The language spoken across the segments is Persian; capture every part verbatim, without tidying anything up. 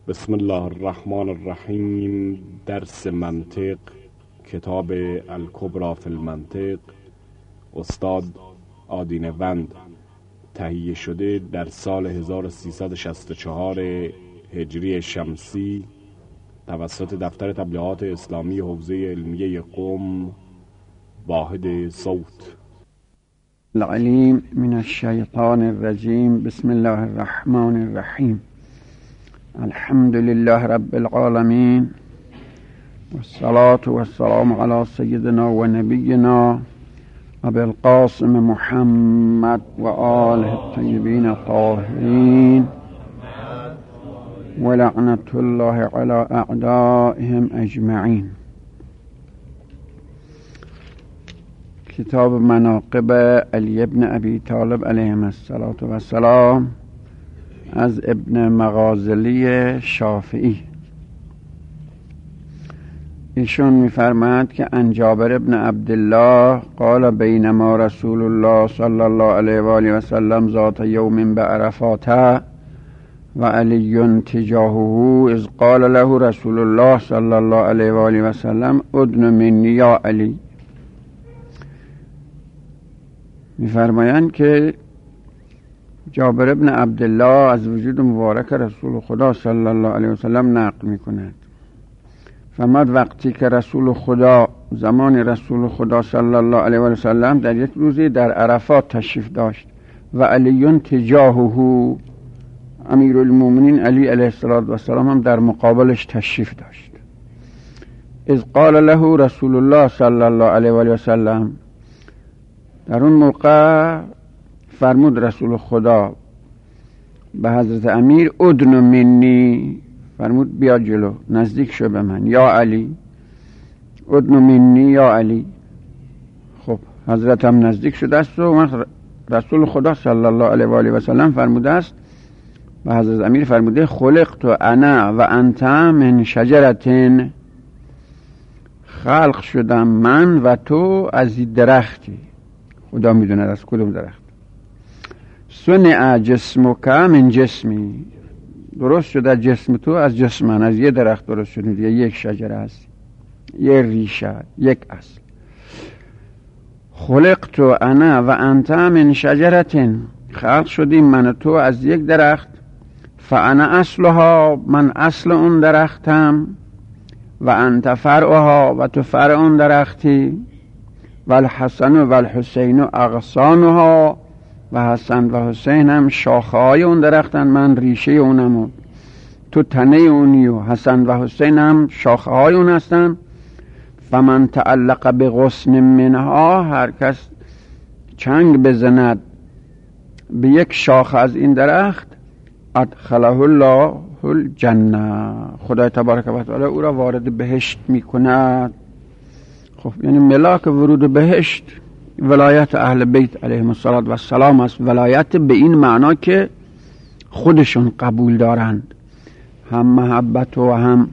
بسم الله الرحمن الرحیم. درس منطق، کتاب الکبری فی المنطق، استاد آدینه وند، تهیه شده در سال هزار و سیصد و شصت و چهار هجری شمسی توسط دفتر تبلیغات اسلامی حوزه علمیه قم، واحد صوت. العلیم من الشیطان الرجیم. بسم الله الرحمن الرحیم. الحمد لله رب العالمین والصلاة والسلام علی سیدنا و نبینا ابی القاسم محمد و آله الطیبین الطاهرین و لعنت الله علی اعدائهم اجمعین. کتاب مناقب علی ابن ابی طالب علیه السلام از ابن مغازلی شافعی. ایشون می‌فرماید که عن جابر ابن عبدالله قال بینما رسول الله صلی الله علیه و آله و سلم ذات یوم بعرفات و علی تجاهه اذ قال له رسول الله صلی الله علیه و آله و سلم ادن منی یا علی. می‌فرمایند که جابر ابن عبدالله از وجود مبارک رسول خدا صلی الله علیه و سلم نقل می‌کند. فرمود وقتی که رسول خدا زمان رسول خدا صلی الله علیه و سلم در یک روزی در عرفات تشریف داشت و علی تجاهه، امیر المومنین علی علیه السلام هم در مقابلش تشریف داشت. اذ قال له رسول الله صلی الله علیه و سلم، در اون موقع فرمود رسول خدا به حضرت امیر ادن منی، فرمود بیا جلو، نزدیک شو به من یا علی. ادن منی یا علی. خب حضرت هم نزدیک شده است و رسول خدا صلی الله علیه و آله و سلم فرموده است به حضرت امیر فرموده خلقت انا و انت من شجرتین، خلق شدم من و تو از این درختی. خدا میدونه از کدوم درخت. صنع جسمک من جسمی، درست شده جسم تو از جسم من، از یه درخت درست شده دیگه، یک شجره هست، یه ریشه، یک اصل. خلقت انا و انت من شجرتین، خلق شدیم من تو از یک درخت. فانا اصلها، من اصل اون درختم. و انت فرعها، و تو فرع اون درختی. و الحسن و الحسین اغصانها، و حسن و حسین هم شاخه های اون درختن، من ریشه اونم. تو تنه اونی و حسن و حسین هم شاخه های اون هستن. فمن تعلق به غصن منها، هر کس چنگ بزند به یک شاخه از این درخت، ادخله الله الجنه، خدای تبارک و تعالی او را وارد بهشت میکند. خب یعنی ملاک ورود بهشت ولایت اهل بیت علیهم السلام است. ولایت به این معنا که خودشون قبول دارند، هم محبت و هم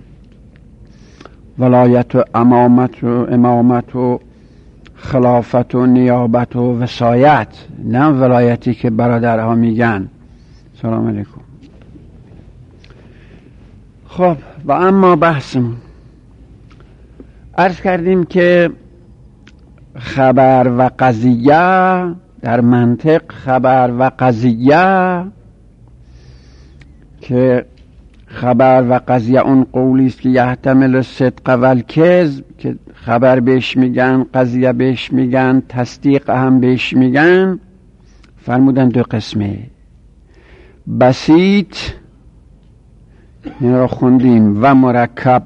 ولایت و امامت و امامت و خلافت و نیابت و وصایت، نه ولایتی که برادرها میگن. سلام علیکم. خب و اما بحثمون، عرض کردیم که خبر و قضیه در منطق، خبر و قضیه که خبر و قضیه اون قولی است که یحتمل الصدق و الکذب، که خبر بهش میگن، قضیه بهش میگن، تصدیق هم بهش میگن. فرمودن دو قسمه. بسیط، این را خوندیم، و مرکب.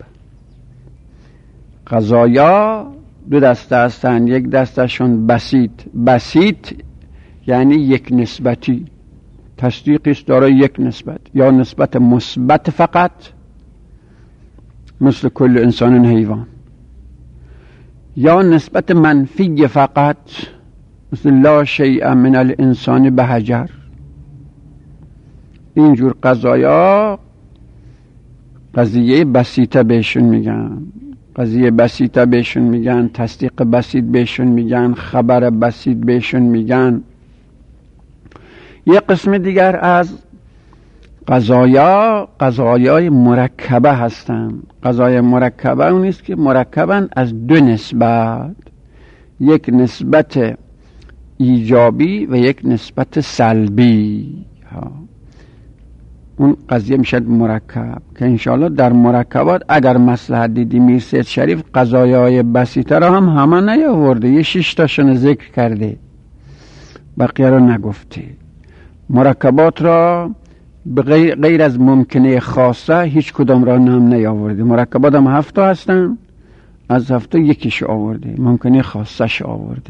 قضایا دو دسته هستن، یک دستشون بسیط. بسیط یعنی یک نسبتی، تصدیقی است دارای یک نسبت، یا نسبت مثبت فقط، مثل کل انسان حیوان، یا نسبت منفی فقط، مثل لا شیء من الانسان بحجر. اینجور قضایا قضیه بسیطه بهشون میگن، قضیه بسیطه بهشون میگن، تصدیق بسیط بهشون میگن، خبر بسیط بهشون میگن. یک قسم دیگر از قضایا قضایای مرکبه هستند. قضای مرکبه اون است که مرکبن از دو نسبت، یک نسبت ایجابی و یک نسبت سلبی. ها. اون قضیه میشه مرکب که انشاءالله در مرکبات اگر مصلحت دیدی میر سید شریف قضایای بسیطه را هم همه نیاورده، یه شش تاشون ذکر کرده، بقیه را نگفته. مرکبات را غیر از ممکنه خاصه هیچ کدام را هم نیاورده. مرکبات هم هفت هستن، از هفته یکیش آورده، ممکنه خاصش آورده.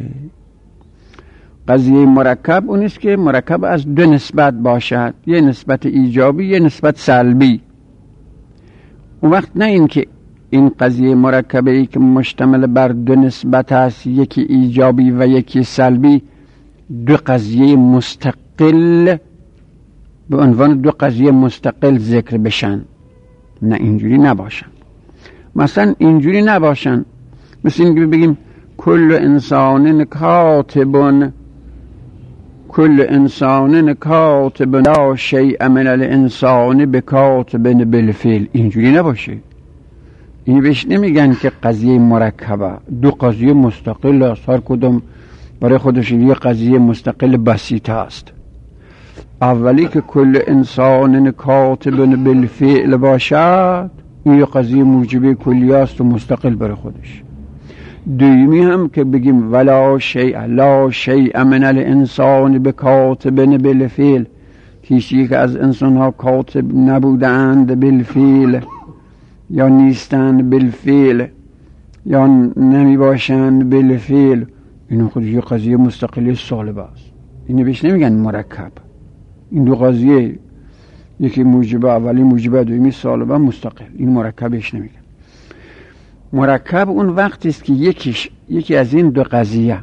قضیه مرکب اون است که مرکب از دو نسبت باشد، یه نسبت ایجابی یه نسبت سلبی. اون وقت نه این که این قضیه مرکبه ای که مشتمل بر دو نسبت است، یکی ایجابی و یکی سلبی، دو قضیه مستقل به عنوان دو قضیه مستقل ذکر بشن. نه اینجوری نباشن. مثلا اینجوری نباشن مثل اینکه بگیم کل انسان کاتبون، کل انسان کاتب لا شیء من الانسان بکاتب بالفعل. اینجوری نباشه. این بهش نمیگن که قضیه مرکبه، دو قضیه مستقل است، هر کدوم برای خودش یه قضیه مستقل بسیطه است. اولی که کل انسان کاتب بالفعل باشد، این قضیه موجبه کلی است و مستقل برای خودش. دومی هم که بگیم ولا شیء لا شیء من الانسان بکاتب بالفعل، کسی که از انسان ها کاتب نبودند بالفعل یا نیستند بالفعل یا نمی باشند بالفعل، این خودش یه قضیه مستقلی سالبه است. اینو بهش نمیگن مرکب. این دو قضیه، یکی موجبه اولی موجبه دومی سالبه مستقل، این مرکبش نمیگن. مرکب اون وقتی است که یکیش یکی از این دو قضیه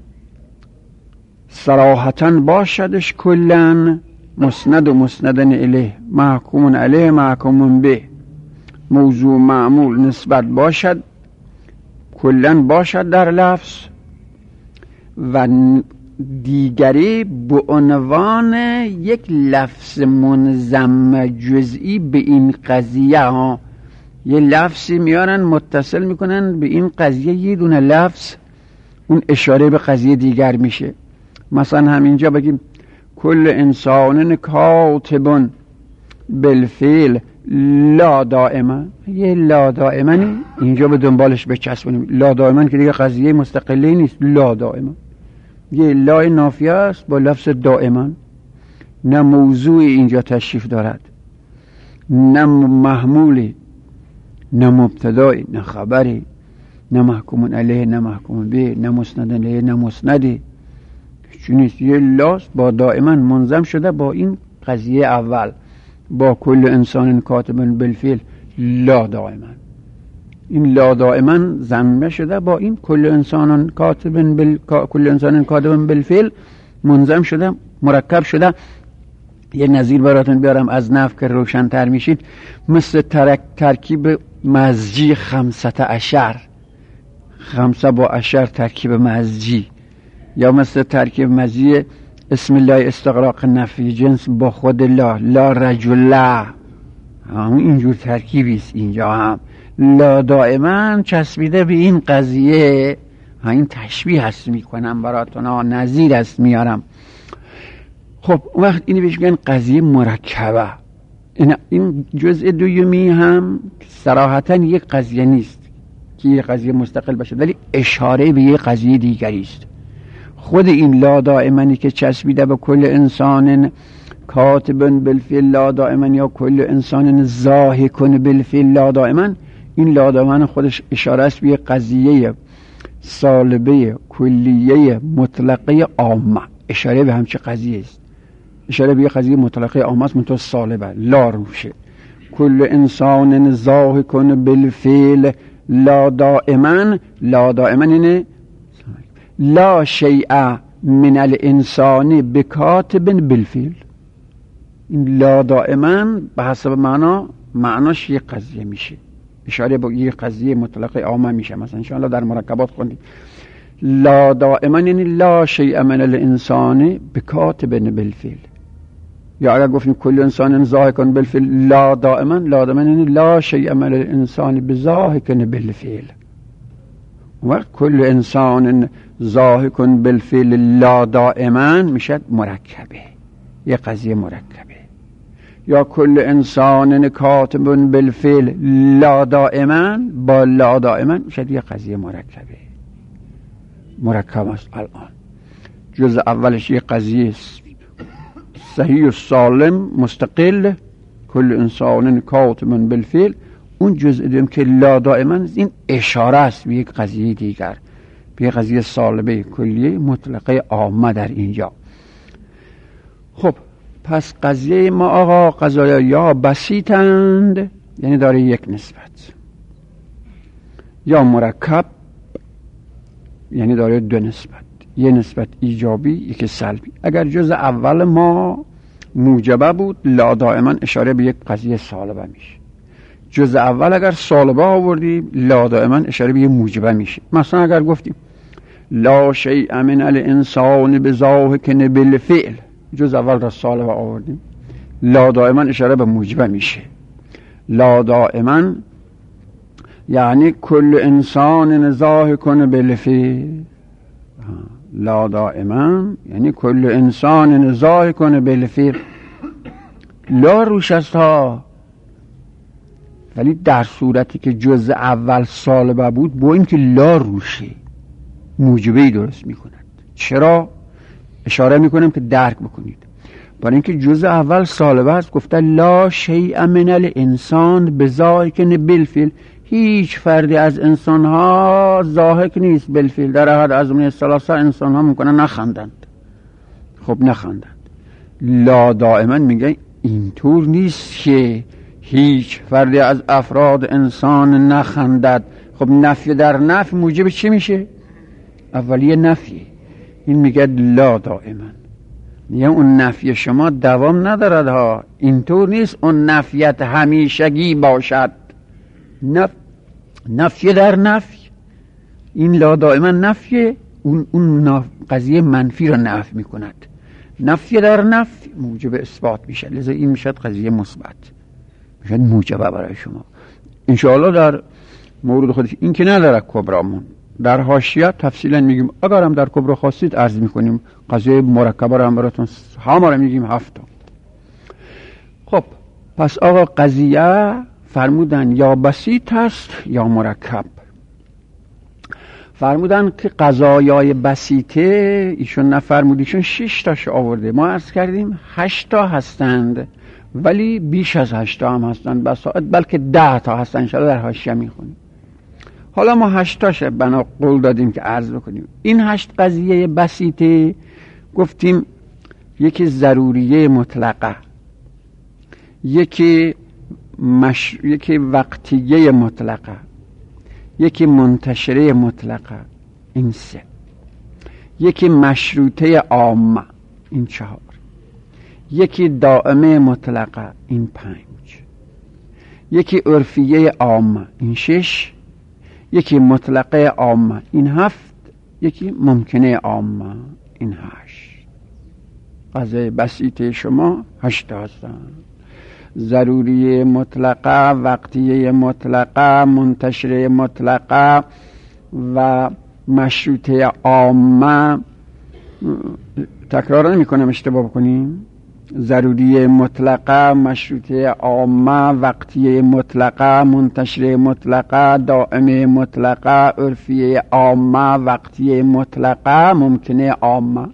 صراحتاً باشدش کلاً مسند و مسندن الیه، محکوم علیه محکوم به، موضوع معمول نسبت باشد کلاً باشد در لفظ، و دیگری به عنوان یک لفظ منضم جزئی به این قضیه ها، یه لفظی میارن متصل میکنن به این قضیه، یه دونه لفظ اون اشاره به قضیه دیگر میشه. مثلا همینجا بگیم کل انسان کاتبون بالفعل لا دائما، یه لا دائمانی اینجا به دنبالش بچسبونیم. لا دائما که دیگه قضیه مستقلی نیست، لا دائما یه لا نافیه است با لفظ دائما، نه موضوع اینجا تشریف دارد، نه محمولی، نه مبتدایی، نه خبری، نه محکوم علیه نه محکوم به، نه مسند علیه نه مسندی، چون نیست. یه لاست با دائما منضم شده با این قضیه اول، با کل انسان کاتب بالفعل لا دائما. این لا دائما ضمه شده با این کل انسان کاتب بال کل انسان کاتب بالفعل منضم شده، مرکب شده. یه نظیر براتون بیارم از نفع که روشن‌تر میشید. مثل ترک ترکیب مزجی خمسة عشر، خمسه با عشر ترکیب مزجی، یا مثل ترکیب مزجی اسم الله استغراق نفی جنس با خود لا، لا رجل، همون اینجور ترکیبی است. اینجا هم لا دائما چسبیده به این قضیه. این تشبیه هست میکنم براتون، نظیر است میارم. خب اون وقت اینو بهش میگن قضیه مرکبه. این این جزء دومی هم صراحتا یک قضیه نیست که یک قضیه مستقل باشه، ولی اشاره به یک قضیه دیگری است. خود این لا دائمانی که چسبیده به کل انسان کاتبن بالفعل لا دائما یا کل انسان ضاحکن بالفعل لا دائما، این لا دائما خودش اشاره است به یک قضیه سالبه کلیه مطلقه عامه. اشاره به همچه قضیه است، اشاره به یک قضیه مطلقه عامه است، منتها سالبه، لا روشه. کل انسان ضاحکن بالفعل لا دائما، لا دائما اینه لا شیء من الانسان بکاتب بالفعل. این لا دائما به حسب معنا معناش یک قضیه میشه، اشاره به یک قضیه مطلقه عامه میشه. مثلا ان شاء الله در مرکبات خوندید لا دائما یعنی لا شیء من الانسان بکاتب بالفعل، یا اگر گفتیم کل انسان ضاحک بالفعل لا دائما، لا دائما یعنی لا شیء من الانسان بضاحک بالفعل. وقت کل انسان ضاحک بالفعل لا دائما میشد مرکبه، یه قضیه مرکبه. یا کل انسان کاتب بالفعل لا دائما با لا دائما میشد یه قضیه مرکبه، مرکب است. الان جزء اولش یه قضیه صحیح و سالم مستقل، کل انسان کاتب بالفعل. اون جزء دوم که لا دائما، این اشاره است به یک قضیه دیگر، به یک قضیه سالبه کلیه مطلقه عامه در اینجا. خب پس قضیه ما آقا قضایا یا بسیطند یعنی داره یک نسبت، یا مرکب یعنی داره دو نسبت، یه نسبت ایجابی یکی سلبی. اگر جزء اول ما موجبه بود لا دائما اشاره به یک قضیه سالبه میشه. جزء اول اگر سالبه آوردیم لا دائما اشاره به یک موجبه میشه. مثلا اگر گفتیم لا شیء من الانسان بضاحک بالفعل، جزء اول را سالبه آوردیم، لا دائما اشاره به موجبه میشه. لا دائما یعنی کل انسان ضاحک بالفعل، لا دائما یعنی کل انسان ضاحک بالفعل. لا روش است ها، ولی در صورتی که جزء اول سالبه بود با این که لا روشه موجبه‌ای درست میکند. چرا؟ اشاره میکنم که درک بکنید. برای اینکه جزء اول سالبه است، گفته لا شیء من الانسان بضاحک بالفعل، هیچ فردی از انسان ها ضاحک نیست بالفعل. در احد از من ثلاثه انسان ها میکنن نخندند. خب نخندند. لا دائما میگه اینطور نیست که هیچ فردی از افراد انسان نخندد. خب نفی در نفی موجب چی میشه؟ اولیه نفی. این میگه لا دائما، میگه اون نفی شما دوام ندارد ها، اینطور نیست اون نفیت همیشگی باشد. نف... نفی در نفی، این لا دائما نفی، اون, اون نف... قضیه منفی را نفی میکند. نفی در نفی موجب اثبات میشه، لذا این میشد قضیه مثبت، میشد موجبه برای شما. انشاءالله در مورد خودش این که نداره کبرامون، در حاشیه تفصیلا میگیم. اگر هم در کبرا خواستید عرض میکنیم قضیه مرکبه رو هم براتون همه رو میگیم هفت. خب پس آقا قضیه فرمودن یا بسیط است یا مرکب. فرمودن که قضایای بسیطه ایشون نفرمود، ایشون شش تاش آورده. ما عرض کردیم هشت تا هستند، ولی بیش از هشت تا هم هستند بساط، بلکه ده تا هستند. انشاءالله در حاشیه میخونیم. حالا ما هشت تاش بنا قول دادیم که عرض بکنیم. این هشت قضیه بسیطه گفتیم یکی ضروریه مطلقه، یکی مش... یکی وقتیه مطلقه، یکی منتشره مطلقه، این سه. یکی مشروطه عامه، این چهار. یکی دائمه مطلقه، این پنج. یکی عرفیه عامه، این شش. یکی مطلقه عامه، این هفت. یکی ممکنه عامه، این هشت. قضیه بسیطه شما هشت هستند: ضروری مطلقه، وقتیه مطلقه، منتشره مطلقه و مشروطه عامه. تکرار نمی کنم اشتباه بکنیم. ضروری مطلقه، مشروطه عامه، وقتیه مطلقه، منتشره مطلقه، دائمه مطلقه، عرفیه عامه، وقتیه مطلقه، ممکنه عامه.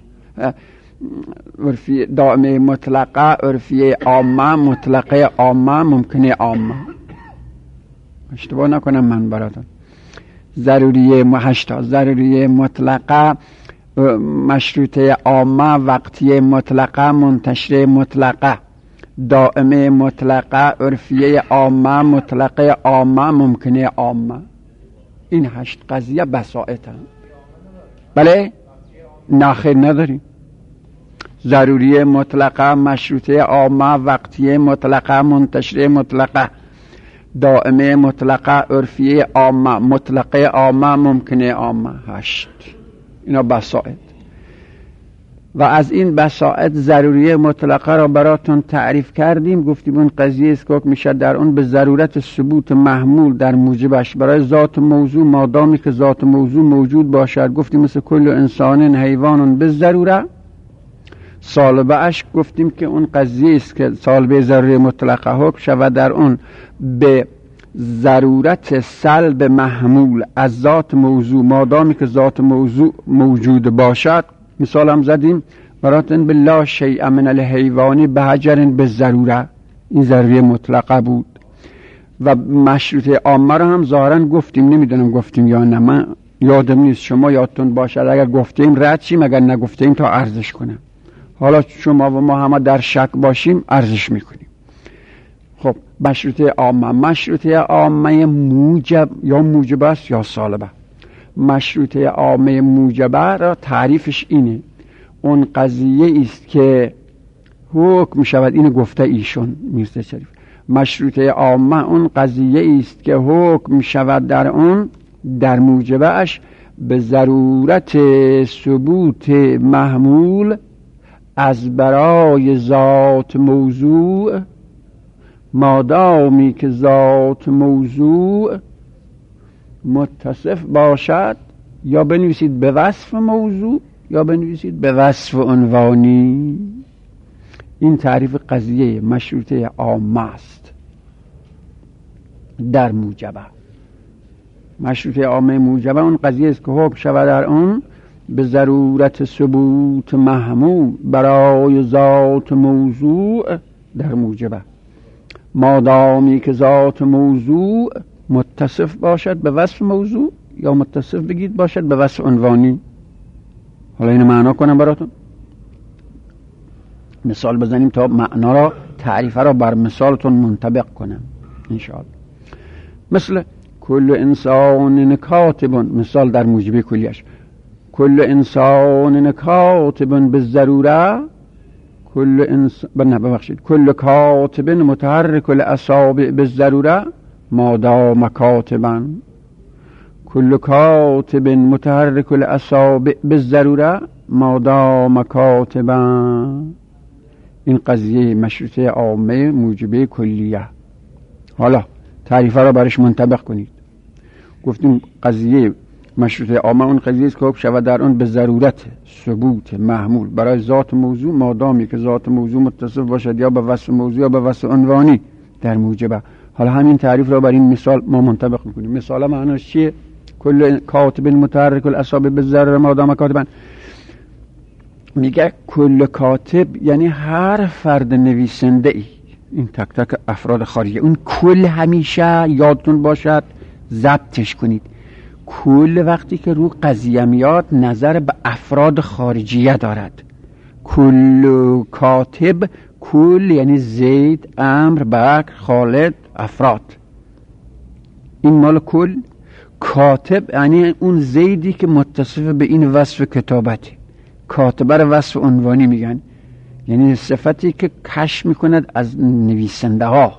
عرفی دائمه مطلقه، عرفیه عامه، مطلقه عامه، ممکنه عامه. اشتباه نکنم من براتون. ضروریه هشتا: ضروریه مطلقه، مشروطه عامه، وقتیه مطلقه، منتشره مطلقه، دائمه مطلقه، عرفیه عامه، مطلقه عامه، ممکنه عامه. این هشت قضیه بساطن. بله؟ ناخیر نداریم. ضروری مطلقه، مشروطه عامه، وقتیه مطلقه، منتشره مطلقه، دائمه مطلقه، عرفیه عامه، مطلقه عامه، ممکنه عامه. هشت اینا بساط. و از این بساط ضروریه مطلقه را براتون تعریف کردیم. گفتیم اون قضیه است که میشه در اون به ضرورت ثبوت محمول در موجبش برای ذات موضوع مادامی که ذات موضوع موجود باشد. گفتیم مثل کل انسان حیوان به ضروره. سالبه اش گفتیم که اون قضیه است که سالبه ضروری مطلقه حکم شود در اون به ضرورت سلب محمول از ذات موضوع مادامی که ذات موضوع موجود باشد. مثال هم زدیم براتون بالله شیء من الحیوانی به حجر به ضروره، این ضروری مطلقه بود. و مشروطه عامه رو هم ظاهرا گفتیم، نمیدونم گفتیم یا نه، من یادم نیست، شما یادتون باشد اگر گفتیم رد شیم، اگر نگفتیم تا ارزش کنم. حالا شما و ما همه در شک باشیم ارزش میکنیم. خب مشروطه عامه، مشروطه عامه موجب یا موجب است یا سالبه. مشروطه عامه موجبه را تعریفش اینه، اون قضیه است که حکم شود، اینو گفته ایشون میرزا شریف. مشروطه عامه اون قضیه است که حکم شود در اون در موجبش به ضرورت ثبوت محمول از برای ذات موضوع مادامی که ذات موضوع متصف باشد، یا بنویسید به وصف موضوع یا بنویسید به وصف عنوانی. این تعریف قضیه مشروطه عامه است در موجبه. مشروطه عامه موجبه اون قضیه است که حکم شود در اون به ضرورت ثبوت محمول برای ذات موضوع در موجبه مادامی که ذات موضوع متصف باشد به وصف موضوع یا متصف بگید باشد به وصف عنوانی. حالا اینو معنا کنم براتون، مثال بزنیم تا معنا را تعریفه را بر مثالتون منطبق کنم انشاءالله. مثل کل انسان کاتب، مثال در موجبه کلیش، کل انسان کاتب به ضروره، کل انسان نه ببخشید کل کاتب متحرک الاصابع به ضروره مادام کاتبا، کل کاتب متحرک الاصابع به ضروره مادام کاتبا. این قضیه مشروطه عامه موجبه کلیه. حالا تعریفه را برش منطبق کنید. گفتیم قضیه مشروطه عامه اون قضیه است که حکم شود در اون به ضرورت ثبوت محمول برای ذات موضوع مادامی که ذات موضوع متصف باشد یا به وصف موضوع یا به وصف عنوانی در موجبه. حالا همین تعریف را بر این مثال ما منطبق میکنیم. مثال معناش چیه؟ کل کاتب متحرک الاصابع بالضروره مادام کاتبا. میگه کل کاتب یعنی هر فرد نویسنده ای، این تک تک افراد خارجی، اون کل همیشه یادتون باشد ضبطش کنید. کل وقتی که رو قضیه میاد نظر به افراد خارجیه دارد. کل کاتب، کل یعنی زید، عمرو، بکر، خالد، افراد، این مال کل. کاتب یعنی اون زیدی که متصف به این وصف کتابتی. کاتبه رو وصف عنوانی میگن، یعنی صفتی که کشف میکند از نویسنده ها،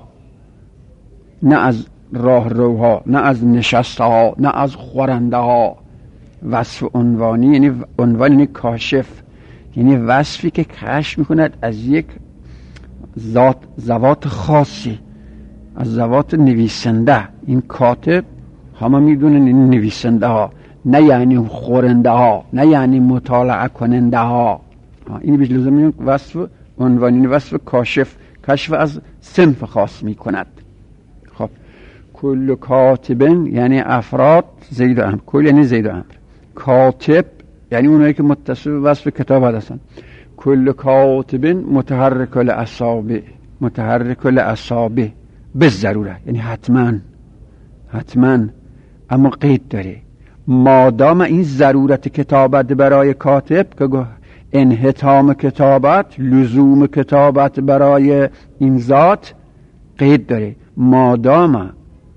نه از راه روها، نه از نشسته ها، نه از خورنده ها. وصف عنوانی یعنی عنوان یعنی کاشف، یعنی وصفی که کشف میکند از یک ذات، ذوات خاصی، از ذوات نویسنده. این کاتب همه میدونن این نویسنده ها، نه یعنی خورنده ها، نه یعنی مطالعه کننده ها. این بیش لازم میگن وصف عنوانی، وصف کاشف، کشف از صنف خاص میکند. خب کل کاتبن یعنی افراد زید و عمرو، کل یعنی زید و عمرو. کاتب یعنی اونایی که متصف وصف کتاب هستن. کل کاتبن متحرک الاصابع، متحرک الاصابع به ضروره یعنی حتما، حتما، اما قید داره. مادام این ضرورت کتابت برای کاتب که انحتام کتابت، لزوم کتابت برای این ذات قید داره. مادام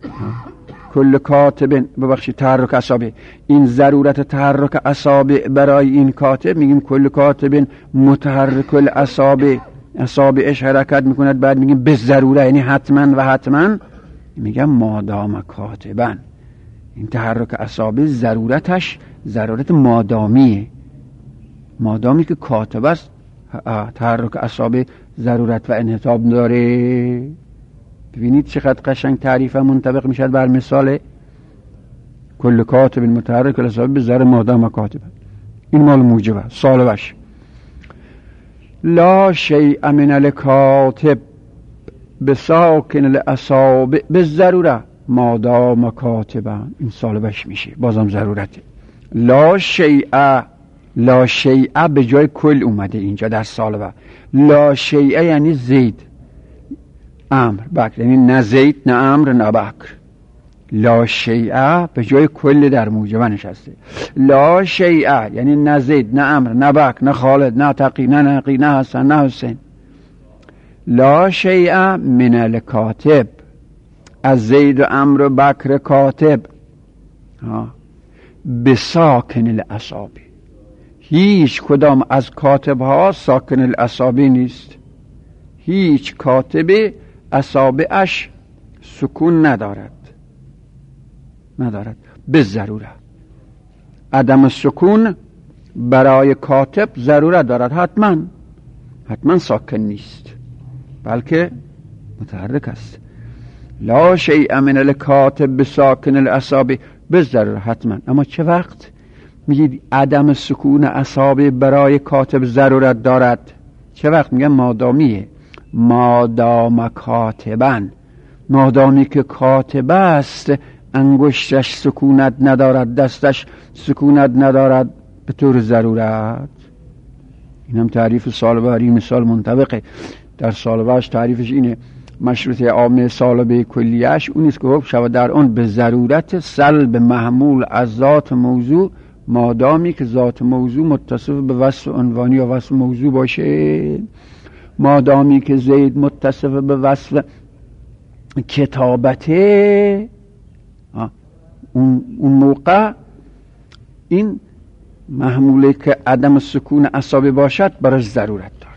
کل کاتب، ببخشید تحرک اصابع، این ضرورت تحرک اصابع برای این کاتب، میگیم کل کاتب متحرک الاصابع، اصابعش حرکت میکند، بعد میگیم به ضروره یعنی حتما و حتما، میگم مادام کاتبن. این تحرک اصابع ضرورتش ضرورت مادامیه، مادامی که کاتب است تحرک اعصاب ضرورت و انحطاط داره. ببینید چقدر قشنگ تعریف منطبق میشد بر مثال کل کاتب متحرک الاعصاب به ذر مادام کاتب. این مال موجبه سالبش. لا شیء من الکاتب بساکن الاعصاب بالضروره مادام کاتبا. این سالبش میشه، بازم ضرورته. لا شیء، لا شیء به جای کل اومده اینجا در سالبه. لا شیء یعنی زید امر بکر، یعنی نه زید نه امر نه بکر. لا شیء به جای کل در موجبه نشسته. لا شیء یعنی نه زید نه امر نه بکر نه خالد نه تقی نه نقی نه حسن نه حسین. لا شیء من الکاتب، از زید و امر و بکر کاتب بساکن الاعصاب، هیچ کدام از کاتب ها ساکن الاعصاب نیست. هیچ کاتب اصابعش سکون ندارد ندارد به ضروره. عدم سکون برای کاتب ضرورت دارد، حتما حتما ساکن نیست بلکه متحرک است. لا شیء من الکاتب بساکن الاعصاب به ضروره حتما. اما چه وقت میگید عدم سکون اعصاب برای کاتب ضرورت دارد؟ چه وقت؟ میگن مادامیه، مادام کاتبن، مادامی که کاتب است انگشتش سکونت ندارد، دستش سکونت ندارد به طور ضرورت. این هم تعریف سالبه. این مثال منطبقه. در سالبهش تعریفش اینه: مشروطه عامه سالبه کلیهش اون است که حکم شود در اون به ضرورت سلب محمول از ذات موضوع مادامی که ذات موضوع متصف به وصف عنوانی یا وصف موضوع باشه. مادامی که زید متصف به وصف کتابته، اون اون موقع این محموله که عدم سکون اعصاب باشد براش ضرورت دارد.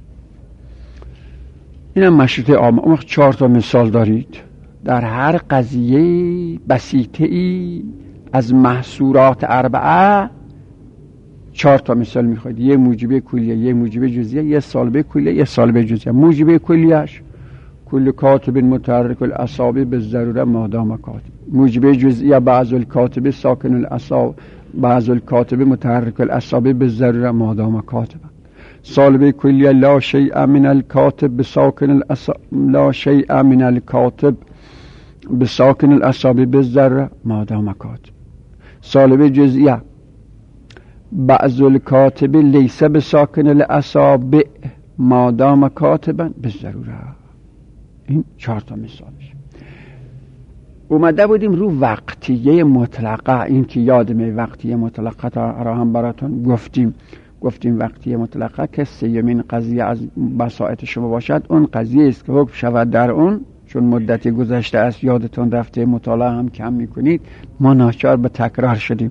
اینم مشروطه عامه. اون چهار تا مثال دارید در هر قضیه بسیطه ای از محصورات اربعه. چهار تا مثال میخواید: یه موجبه کلیه، یه موجبه جزئیه، یه سالبه کلیه، یه سالبه جزئیه. موجبه کلیهش کل کاتب متحرک الاعصاب بالضروره مادام کاتب. موجبه جزئیه بعض الکاتب ساکن الاعصاب، بعض الکاتب متحرک الاعصاب بالضروره مادام کاتب. سالبه کلیه لا شیء من الکاتب بساکن الاعصاب، لا شیء من الکاتب بساکن الاعصاب بالضروره مادام کاتب. سالبه جزئیه بعض الکاتب لیس بساکن الاعصاب مادام کاتبا بالضروره. این چهار تا مثالش. اومده بودیم رو وقتیه مطلقه. این که یادمه وقتیه مطلقه را هم براتون گفتیم. گفتیم وقتیه مطلقه که سیمین قضیه از بساطت شما باشد اون قضیه است که حکم شود در اون، چون مدتی گذشته است یادتون رفته، مطالعه هم کم میکنید، ما ناچار به تکرار شدیم.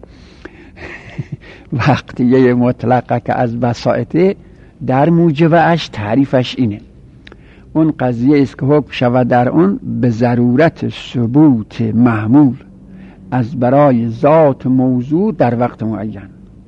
وقتیه مطلقه که از بساطت در موجبه اش تعریفش اینه: اون قضیه است که حکم شود در اون به ضرورت ثبوت محمول از برای ذات موضوع در وقت معین.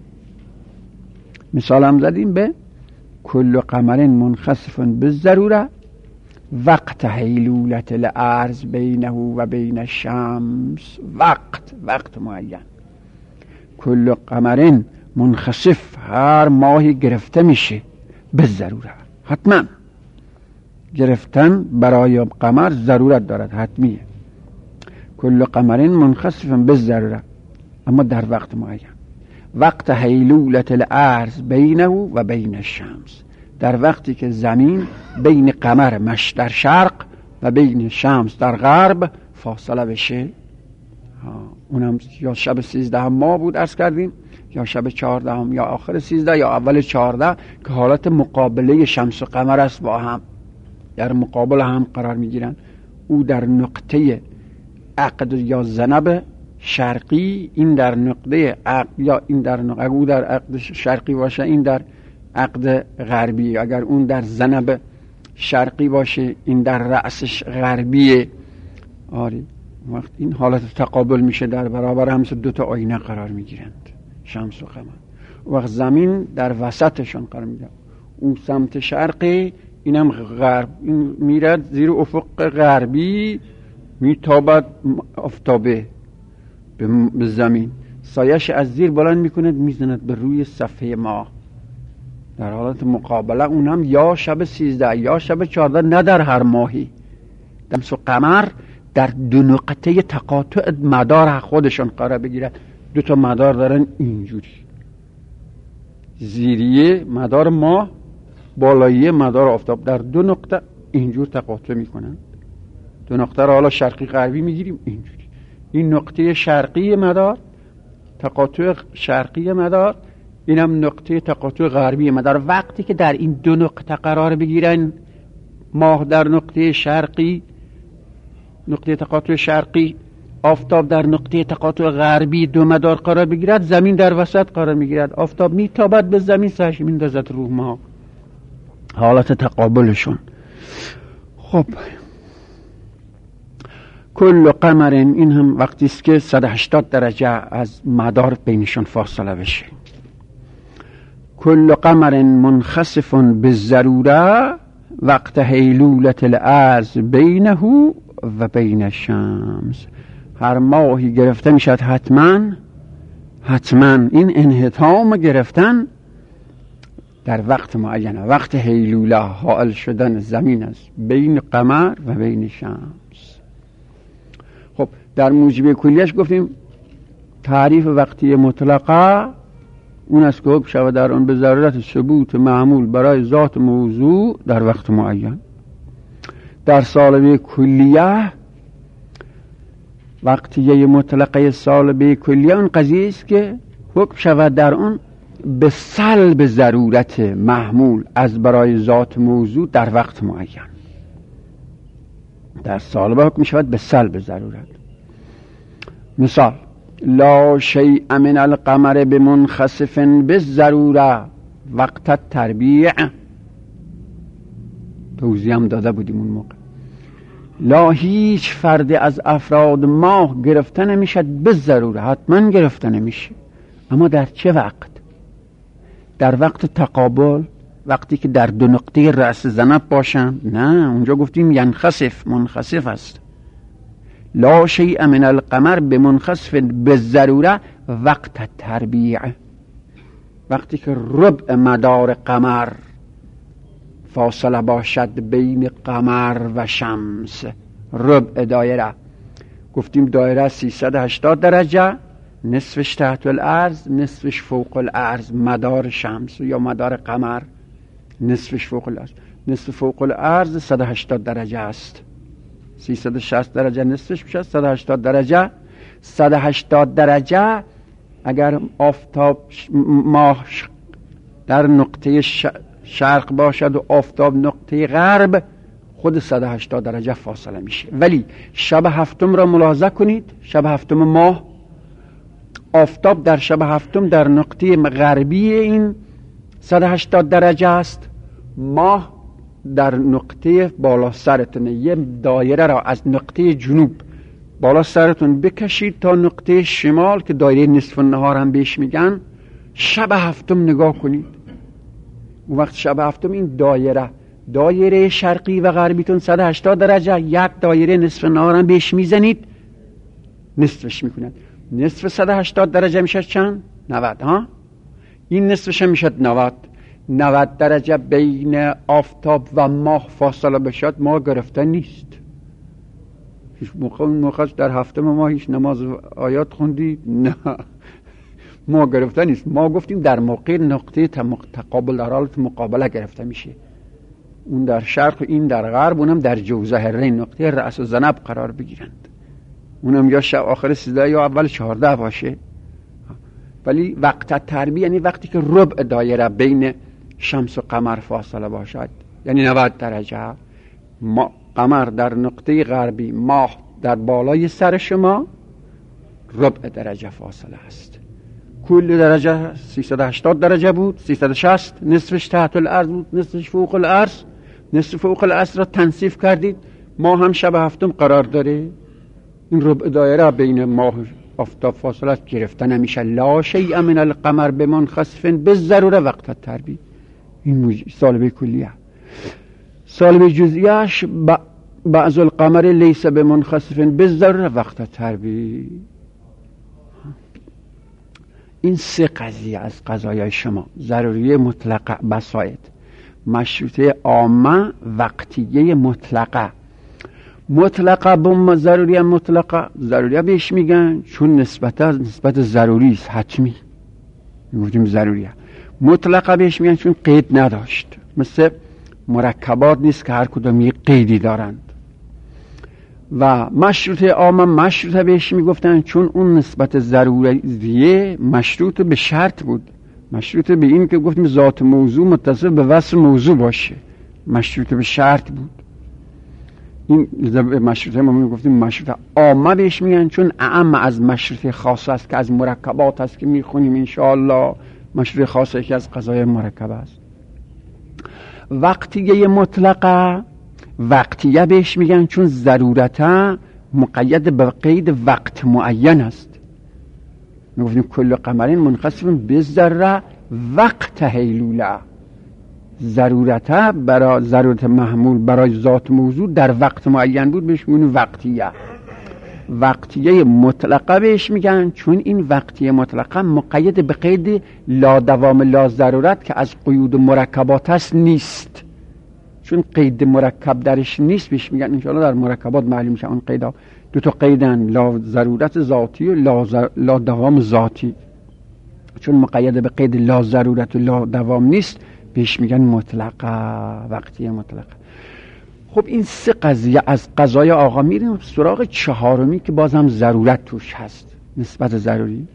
مثال هم زدیم به کل قمر منخسف بالضروره وقت حیلولت الارض بینه و بین الشمس. وقت وقت معین. کل قمر منخسف هر ماهی گرفته میشه بالضروره، حتما گرفتن برای قمر ضرورت دارد، حتمیه. کل قمر منخسف بالضروره اما در وقت معین. وقت حیلولت الارض بینه و بین الشمس، در وقتی که زمین بین قمر مش در شرق و بین شمس در غرب فاصله بشه. اونم یا شب سیزده ما بود عرض کردیم، یا شب چهارده هم، یا آخر سیزده یا اول چهارده، که حالت مقابله شمس و قمر است، با هم در مقابل هم قرار میگیرن. او در نقطه عقد یا زنب شرقی، این در نقطه عقد، یا این در نقطه، او در عقد شرقی باشه این در عقد غربی. اگر اون در زنب شرقی باشه این در رأسش غربیه. آره، وقت این حالت تقابل میشه، در برابر همس دو تا آینه قرار میگیرند، شمس و قمر. وقت زمین در وسطشون قرار میگیره. اون سمت شرقی، اینم غرب، این میرد زیر افق غربی، میتابد آفتابه به زمین، سایش از زیر بلند میکند میزند به روی صفحه ماه. در حالت مقابله اونم یا شب سیزده یا شب چهارده، نه در هر ماهی. شمس و قمر در دو نقطه تقاطع مدار خودشون قرار بگیرن. دو تا مدار دارن اینجوری، زیریه مدار ماه، بالایی مدار آفتاب، در دو نقطه اینجور تقاطع میکنن. دو نقطه رو حالا شرقی غربی میگیریم اینجوری. این نقطه شرقی مدار، تقاطع شرقی مدار، اینم نقطه تقاطع غربی مدار. وقتی که در این دو نقطه قرار بگیرن، ماه در نقطه شرقی، نقطه تقاطع شرقی، آفتاب در نقطه تقاطع غربی دو مدار قرار بگیرد، زمین در وسط قرار میگیرد. آفتاب میتابد به زمین، سرش میندازد رو ماه. حالت تقابلشون. خب کل قمر، این هم وقتی است که صد و هشتاد درجه از مدار بینشون فاصله بشه. کل قمر منخسف بالضروره وقت حیلولت الارض بینه و بین الشمس. هر ماهی گرفته میشد حتما حتما این انحطام گرفتن در وقت معینه، وقت حیلوله، حائل شدن زمین است بین قمر و بین شمس. خب در موجب کلیش گفتیم تعریف وقتی مطلقه اون است که حکم شود در آن به ضرورت ثبوت معمول برای ذات موضوع در وقت معین. در سالبه کلیه، وقتیه مطلقه سالبه کلیه اون قضیه است که حکم شود در آن به سلب ضرورت محمول از برای ذات موضوع در وقت معین. در سالبه حکم شود به سلب ضرورت. مثال: لا شیء من القمر بمنخسف بالضروره وقت التربیع. توضیح هم داده بودیم اون موقع. لا، هیچ فرد از افراد ماه گرفته نمیشد به ضروره، حتما گرفته نمیشه. اما در چه وقت؟ در وقت تقابل، وقتی که در دو نقطه رأس زنب باشن. نه، اونجا گفتیم ینخسف، منخسف است. لا شیء من القمر بمنخسف بالضروره وقت تربیع، وقتی که ربع مدار قمر فاصله باشد بین قمر و شمس. ربع دایره، گفتیم دایره سیصد و هشتاد درجه، نصفش تحت الارض، نصفش فوق الارض. مدار شمس یا مدار قمر نصفش فوق الارض، نصف فوق الارض صد و هشتاد درجه است. سیصد و شصت درجه نصفش میشه صد و هشتاد درجه. صد و هشتاد درجه اگر آفتاب ماه در نقطه شرق باشد و آفتاب نقطه غرب، خود صد و هشتاد درجه فاصله میشه. ولی شب هفتم را ملاحظه کنید، شب هفتم ماه، آفتاب در شب هفتم در نقطه غربی این صد و هشتاد درجه است، ماه در نقطه بالا سرتونه. یه دایره را از نقطه جنوب بالا سرتون بکشید تا نقطه شمال که دایره نصف النهار هم بهش میگن. شب هفتم نگاه کنید، اون وقت شب هفتم این دایره دایره شرقی و غربیتون صد و هشتاد درجه، یک دایره نصف النهار هم بهش میزنید، نصفش میکنند. نصف صد و هشتاد درجه میشه چند؟ نود. ها، این نصفش میشه نود. نود درجه بین آفتاب و ماه فاصله بشد، ما گرفته نیست. هیچ موقع موقع در هفته ما هیچ نماز آیات خوندید؟ نه، ما گرفته نیست. ما گفتیم در موقع نقطه تقابل، در حالت مقابله گرفته میشه. اون در شرق، این در غرب، اونم در جوزهرین نقطه رأس و ذنب قرار بگیرند. اونم یا شب آخر سیزده یا اول چهارده باشه. ولی وقت تربیع یعنی وقتی که ربع دایره بین شمس و قمر فاصله باشد، یعنی نود درجه. ما قمر در نقطه غربی، ماه در بالای سر شما، ربع درجه فاصله است. کل درجه سیصد و هشتاد درجه بود، سیصد و شصت نصفش تحت الارض بود، نصفش فوق الارض. نصف فوق الارض را تنصیف کردید، ما هم شب هفتم قرار داره. این ربع دایره بین ماه آفتاب فاصله است گرفته نمیشه. لا شیء من القمر بمنخسف بالضروره وقت التربیع. این سالبه کلیه. سالبه جزئیش ب... بعض القمر لیس بمنخسف بالضروره وقت التربیع. این سه قضیه از قضایای شما: ضروریه مطلقه بسایط، مشروطه عامه، وقتیه مطلقه. مطلقه با ضروریه مطلقه، ضروریه بهش میگن چون نسبت از نسبت ضروری است، حتمی میگیم ضروریه. مطلقه بهش میگن چون قید نداشت، مثل مرکبات نیست که هر کدوم یک قیدی دارند. و مشروطه عامه مشروطه بهش میگفتن چون اون نسبت ضروریه مشروط به شرط بود، مشروط به این که گفتیم ذات موضوع متصل به وصف موضوع باشه، مشروط به شرط بود. این مشروطه ما میگفتیم مشروطه عامه بهش میگن چون اعم از مشروطه خاص است که از مرکبات است که میخونیم انشاءالله. مشروطه خاصه که از قضای مرکب است. وقتیه مطلقه، وقتیه بهش میگن چون ضرورتا مقید به قید وقت معین است. میگفتیم کل قمرین منخسف بالذره وقت هیلوله، ضرورتا برای ضرورت محمول برای ذات موضوع در وقت معین بود، بهش میگن وقتیه. وقتیه مطلقه بهش میگن چون این وقتیه مطلقه مقید به قید لا دوام لا ضرورت که از قیود مرکبات است نیست. چون قید مرکب درش نیست بهش میگن انشاءالله در مرکبات معلوم میشه اون قیدا. دو تا قیدن، لا ضرورت ذاتی و لا, زر... لا دوام ذاتی. چون مقید به قید لا ضرورت و لا دوام نیست بهش میگن مطلقه، وقتیه مطلقه. خب این سه قضیه از قضای آقا میریم سراغ چهارمی که بازم ضرورت توش هست، نسبت ضروری.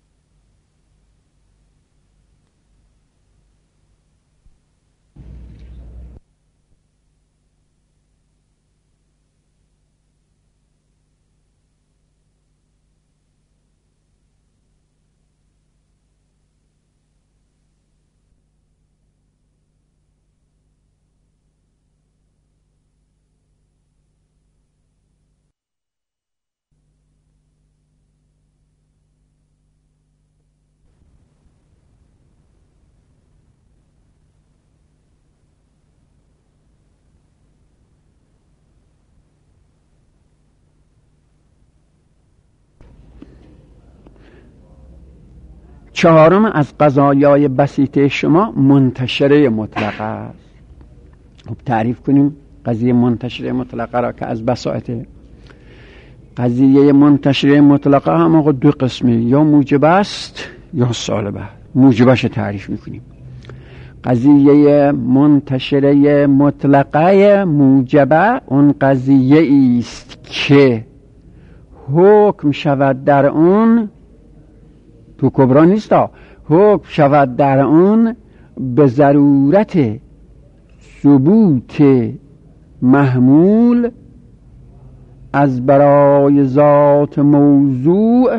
چهارم از قضایای بسیطه شما منتشره مطلقه است. خب تعریف کنیم قضیه منتشره مطلقه را که از بساطه. قضیه منتشره مطلقه هم آقا دو قسمه، یا موجب است یا سالبه. موجبش تعریف میکنیم. قضیه منتشره مطلقه موجبه اون قضیه است که حکم شود در اون، تو کبرا نیست ها، حکم شود در اون به ضرورت ثبوت محمول از برای ذات موضوع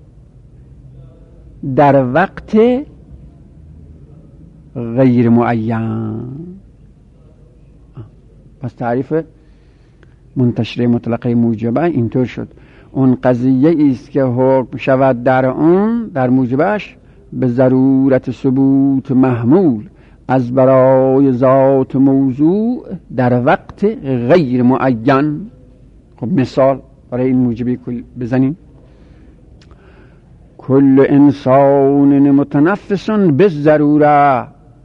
در وقت غیر معین. پس تعریف منتشره مطلقه موجبه اینطور شد: اون قضیه است که حکم شود در اون، در موجبش، به ضرورت ثبوت محمول از برای ذات موضوع در وقت غیر معین. خب مثال برای این موجبه کل بزنیم: کل انسان متنفس بالضروره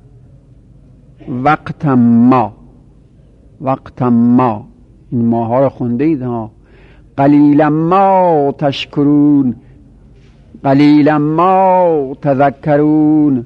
وقت ما. وقت ما، این ماها رو خونده اید ها. قلیلا ما تشکرون، قلیلا ما تذکرون.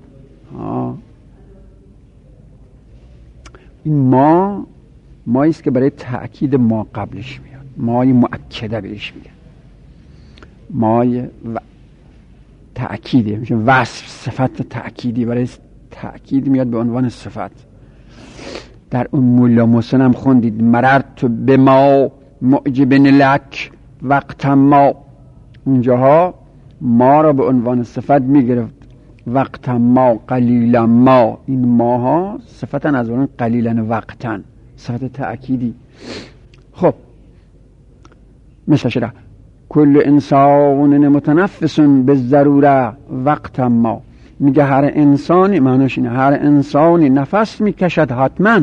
این ما مایی است که برای تأکید ما قبلش میاد، مای مؤکده بهش میگن، مای و... تأکیده میشه وصف، صفت تأکیدی برای تأکید میاد به عنوان صفت. در اون مولا محسن هم خوندید: مررت به ما معجبن لک وقت ما. اونجاها ما را به عنوان صفت میگرفت، وقت ما، قلیلا ما. این ماها صفتن از اون قلیلا وقتن، صفت تأکیدی. خب مثل شده کل انسان متنفس به ضروره وقت ما. میگه هر انسانی، معناش اینه هر انسانی نفس میکشد حتما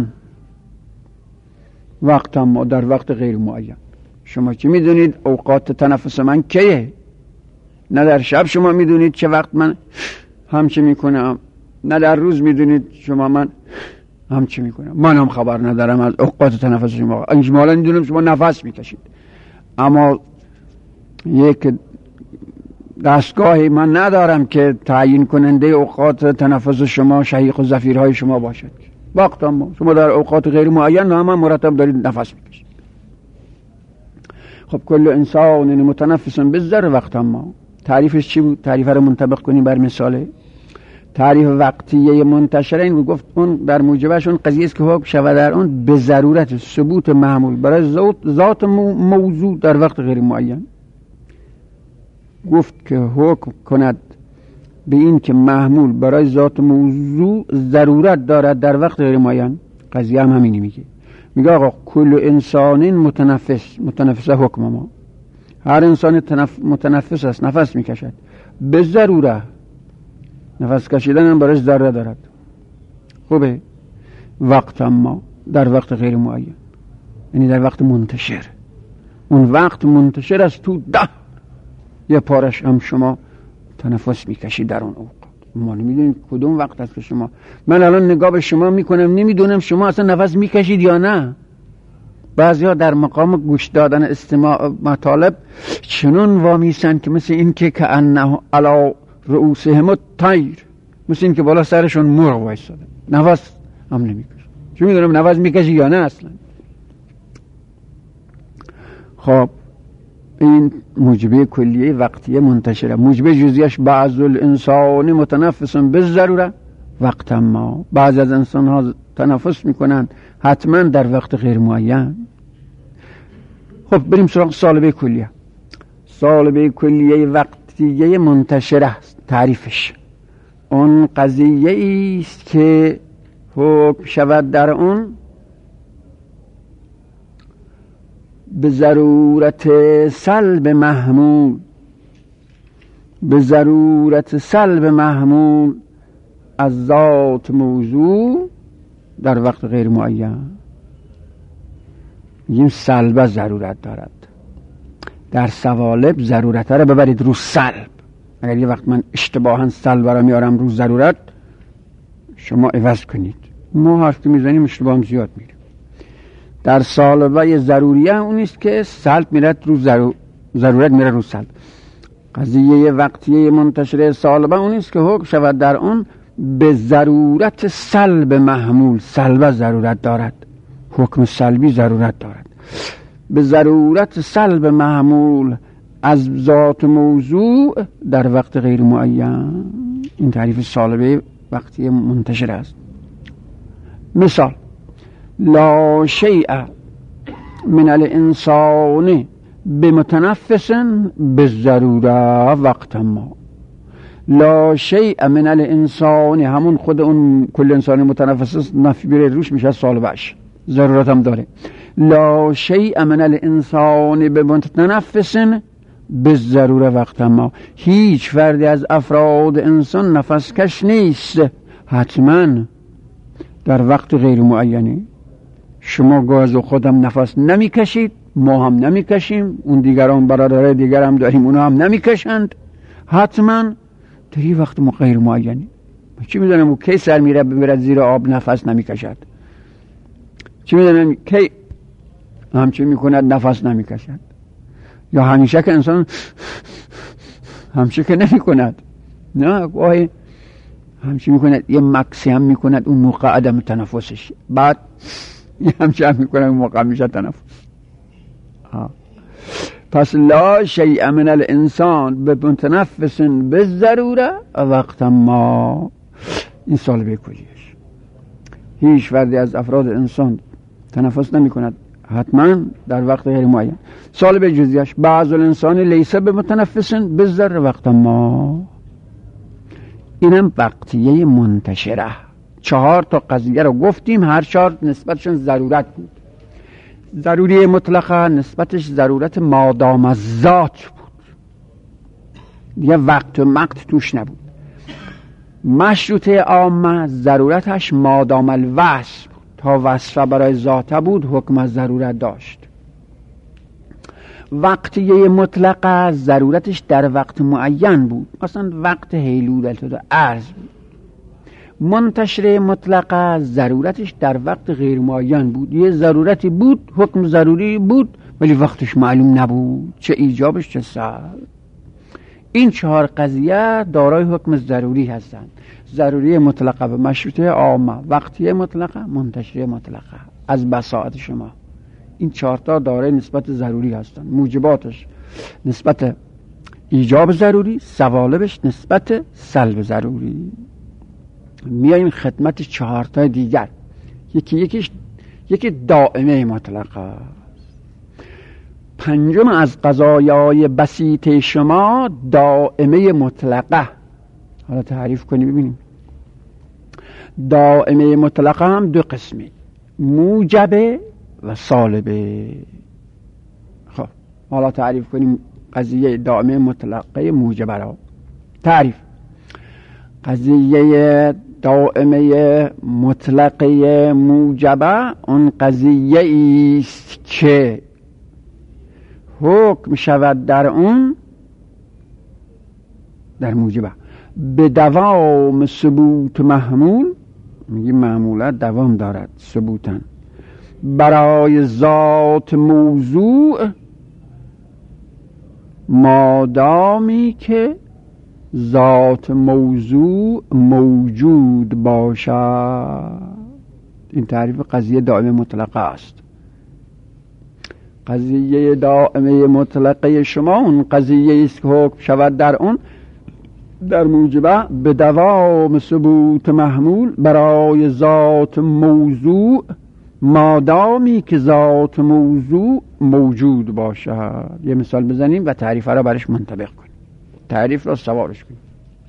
وقت ما، در وقت غیر معین. شما چی میدونید اوقات تنفس من کیه؟ نه در شب شما میدونید چه وقت من همچی میکنم، نه در روز میدونید شما من همچی میکنم. من هم خبر ندارم از اوقات تنفس شما. اجمالا میدونم شما نفس میکشید، اما یک دستگاهی من ندارم که تعیین کننده اوقات تنفس شما شهیق و زفیرهای شما باشد. وقت ما شما در اوقات غیر معین هم مرتب دارید نفس میکشید. خب کل انسان متنفس بالذر وقت ما، تعریفش چی بود؟ تعریف رو منطبق کنیم بر مثاله. تعریف وقتیه منتشره این بود، گفت اون در موجبش اون قضیه است که حکم شود در اون به ضرورت ثبوت معمول برای ذات موضوع در وقت غیر معین. گفت که حکم کند به این که محمول برای ذات موضوع ضرورت دارد در وقت غیر معین. قضیه هم همینی میگه. میگه آقا کل انسان متنفس، متنفس حکم ما، هر انسان تنف... متنفس است، نفس میکشد به ضروره. نفس کشیدن هم برای ضرورت دارد. خوبه؟ وقت ما در وقت غیر معین، یعنی در وقت منتشر. اون وقت منتشر است تو ده یه پارش هم شما تنفس میکشید در اون اوقات. ما نمیدونیم کدوم وقت است که شما، من الان نگاه به شما میکنم نمیدونم شما اصلا نفس میکشید یا نه. بعضی ها در مقام گوش دادن استماع مطالب چنون وامیسن که مثل این که که انه علا رؤوسهم الطیر، مثل این که بالا سرشون مرغ وایساده، نفس هم نمیکشن. چون میدونم نفس میکشی یا نه اصلا. خب این موجبه کلیه وقتیه منتشره. موجبه جزئیش بعض الانسان متنفس بالضروره وقت ما، بعض از انسان ها تنفس میکنن حتما در وقت غیر معین. خب بریم سراغ سالبه کلیه. سالبه کلیه وقتیه منتشره است. تعریفش اون قضیه است که حکم شود در اون به ضرورت سلب محمول، به ضرورت سلب محمول از ذات موضوع در وقت غیر معین. این سلب ضرورت دارد. در سوالب ضرورت رو ببرید رو سلب. اگر یه وقت من اشتباها سلب رو میارم رو ضرورت، شما عوض کنید. ما حرف که میزنیم اشتباه هم زیاد میریم. در سالبه ضروریه اونیست که سلب میرد رو ضرور... ضرورت میره رو سلب. قضیه وقتیه منتشره سالبه اونیست که حکم شود در اون به ضرورت سلب محمول. سلبه ضرورت دارد، حکم سلبی ضرورت دارد. به ضرورت سلب محمول از ذات موضوع در وقت غیر معین. این تعریف سالبه وقتی منتشر است. مثال: لا شیء من الانسان بمتنفس بالضروره وقت ما. لا شیء من الانسان همون خود اون کل انسان متنفس نفی بیره روش میشه سالبش، ضرورت هم داره. لا شیء من الانسان بمتنفس بالضروره وقت ما. هیچ فردی از افراد انسان نفس کش نیست حتما در وقت غیر معینی. شما گاز و خودم نفس نمی کشید، ما هم نمی کشیم، اون دیگران برادرای دیگر هم داریم اونا هم نمی کشند، حتما در این وقت غیر معینی. چی میدونم او کی سر میره بمیرد زیر آب نفس نمی کشد؟ چی میدونم کی همچی میکند نفس نمی کشد؟ یا همیشه که انسان همچی که نمی کند، نه گاهی همچی میکند یه مکسی هم میکند اون موقع عدم تنفسش، بعد یه همچی هم میکند اون موقع میشه تنفس. آه. پس لا شیء من الانسان بمتنفس بالضروره وقت ما. این سالبه کلیش. هیچ فردی از افراد انسان تنفس نمی کند حتما در وقت غیر معین. سالبه جزئیش بعض الانسان لیس بمتنفس بالضروره وقت ما. اینم وقتیه منتشره. چهار تا قضیه رو گفتیم، هر چهار نسبتشون ضرورت بود. ضروری مطلقه نسبتش ضرورت مادام الذات بود. دیگه وقت و مقت توش نبود. مشروطه عامه ضرورتش مادام الوصف، تا وصفه برای ذاته بود حکم از ضرورت داشت. وقتیه مطلقه ضرورتش در وقت معین بود، مثلا وقت حیلولت و عرض بود. منتشره مطلقه ضرورتش در وقت غیر معین بود، یه ضرورتی بود، حکم ضروری بود ولی وقتش معلوم نبود، چه ایجابش چه سلب. این چهار قضیه دارای حکم ضروری هستند: ضروری مطلقه به مشروطه عامه، وقتیه مطلقه، منتشره مطلقه. از بساطت شما این چهار تا دارای نسبت ضروری هستند. موجباتش نسبت ایجاب ضروری، سوالبش نسبت سلب ضروری. میاییم خدمت چهار تا دیگر. یکی یکیش یکی دائمه مطلقه. پنجم از قضایای بسیط شما دائمه مطلقه. حالا تعریف کنیم ببینیم. دائمه مطلقه هم دو قسمه: موجبه و سالبه. خب حالا تعریف کنیم قضیه دائمه مطلقه موجبه را. تعریف: قضیه دائمه مطلقه موجبه اون قضیه ایست که حکم شود در اون، در موجبه، به دوام ثبوت محمول، میگه معمولت دوام دارد ثبوتن، برای ذات موضوع مادامی که ذات موضوع موجود باشد. این تعریف قضیه دائمه مطلقه است. قضیه دائمه مطلقه شما اون قضیه است که حکم شود در اون، در موجبه، به دوام ثبوت محمول برای ذات موضوع مادامی که ذات موضوع موجود باشد. یه مثال بزنیم و تعریف را برش منطبق کنیم، تعریف را سوارش کنیم.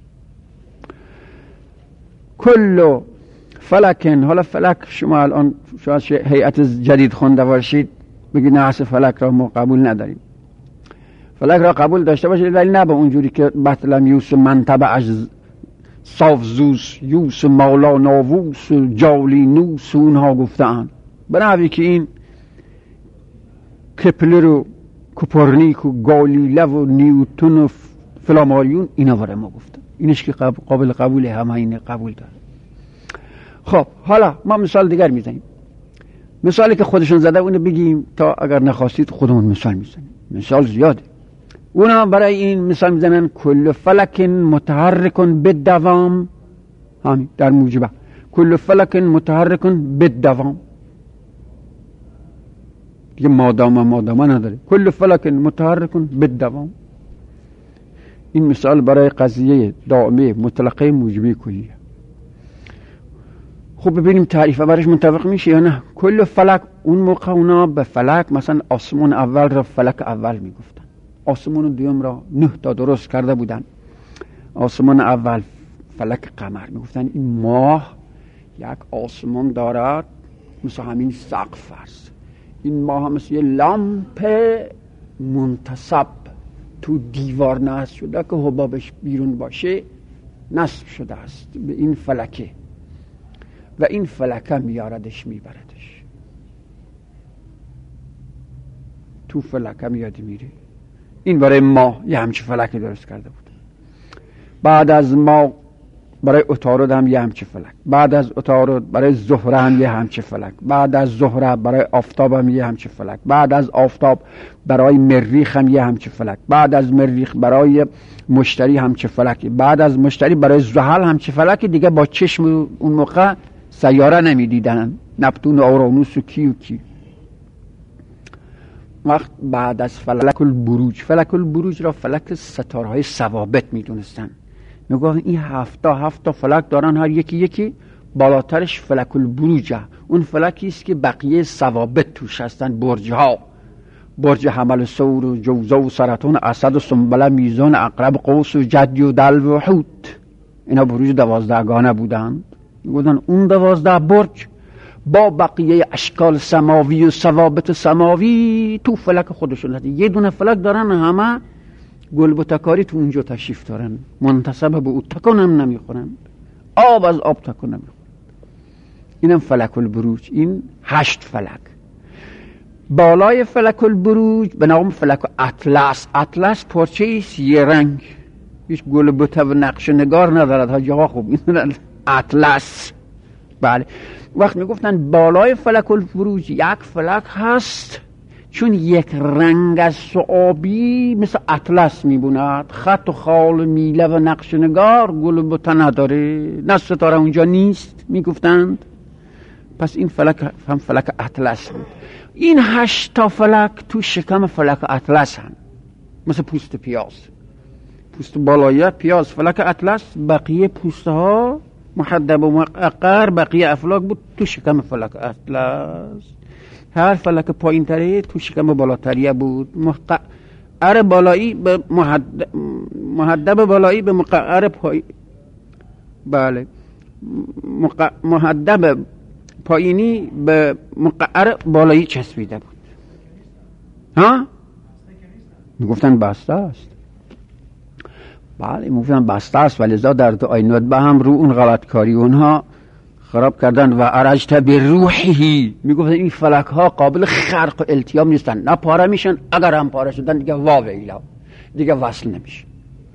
کل فلکن، حالا فلک شما الان شاید هیئت جدید خونده باشید بگید نه اصل فلک را ما قبول نداریم. فلک را قبول داشته باشید ولی نه به اونجوری که بطلم یوس منطبه از صافزوس یوس مولا ناووس و جالینوس اونها گفتن، به نحوی که این کپلر و کوپرنیک و گالیله و نیوتن و فلاماریون اینا برای ما گفتن. اینش که قابل قبوله، همه این قبول داره. خب حالا ما مثال دیگر میزنیم، مثالی که خودشون زده اونو بگیم تا اگر نخواستید خودمون مثال میزنیم. مثال زیاده. اونا برای این مثال میزنن کل فلک متحرک بالدوام، همین در موجبه، کل فلک متحرک بالدوام، دیگه مادام مادام نداره، کل فلک متحرک بالدوام. این مثال برای قضیه دائمه مطلقه موجبه کلیه. خب ببینیم تعریفه برش منطبق میشه یا نه. کل فلک، اون موقع اونا به فلک مثلا آسمون اول را فلک اول میگفتن، آسمون دوم را نه تا درست کرده بودن. آسمون اول فلک قمر میگفتن. این ماه یک آسمون دارد مثل همین سقف است. این ماه هم مثل یه لامپ منتصب تو دیوار نصب شده که حبابش بیرون باشه نصب شده است به این فلکه و این فلکه میاردش میبردش تو فلکه میاد میره. این برای ماه یه همچه فلکی درست کرده بود. بعد از ماه برای عطارد هم یه همچه فلک، بعد از عطارد برای زهره هم یه همچه فلک، بعد از زهره برای آفتاب هم یه همچه فلک، بعد از آفتاب برای مریخ هم یه همچه فلک، بعد از مریخ برای مشتری همچه فلک، بعد از مشتری برای زحل همچه فلک. دیگه با چشم اون موقع سیاره نمیدیدن، نپتون و اورانوس و کی و کی. وقت بعد از فلک البروج، فلک البروج را فلک ستارهای ثوابت میدونستن. میگوه این هفتا هفتا فلک دارن، هر یکی یکی بالاترش فلک البروجه. اون فلکی است که بقیه ثوابت توش هستن، برجها، برج حمل ثور و جوزا و سرطان اسد و سنبله میزان عقرب قوس و جدی و دلو و حوت. اینا بروج دوازدهگانه بودن. میگودن اون دوازده برج با بقیه اشکال سماوی و ثوابت سماوی تو فلک خودشون هست. یه دونه فلک دارن، همه گل بتکاری تو اونجا تشریف دارن، منتسب به او تکان هم نمیخورن، آب از آب تکان نمیخورن. اینم فلک البروج. این هشت فلک. بالای فلک البروج به نام فلک اطلس. اطلس پارچه ایست یه رنگ، هیچ گل بته و نقش نگار ندارد ها جاها. خوب این اطلس. بله، وقت میگفتن بالای فلک البروج یک فلک هست چون یک رنگ از آبی مثل اطلس میبوند، خط و خال میله و نقش نگار، گل بته نداره، نه ستاره اونجا نیست میگفتند. پس این فلک هم فلک اطلس بود. این هشت تا فلک تو شکم فلک اطلس هم، مثل پوست پیاز. پوست بالایی پیاز فلک اطلس، بقیه پوسته ها محدب و مقعر، بقیه افلاک بود تو شکم فلک اطلس. هر فلک پایین تره تو شکم بالاتریه بود. مقعر بالایی به محدب, محدب بالایی به مقعر پای بله مق... محدب پایینی به مقعر بالایی چسبیده بود. ها؟ میگفتن بسته است. بله میگفتن بسته است، ولذا در دعای ندبه هم رو اون غلطکاری اونها خراب کردن. و ارجت بروحی، میگفتن این فلک ها قابل خرق و التیام نیستن، نه پاره میشن، اگر هم پاره شدن دیگه واو ایلا دیگه وصل نمیشه.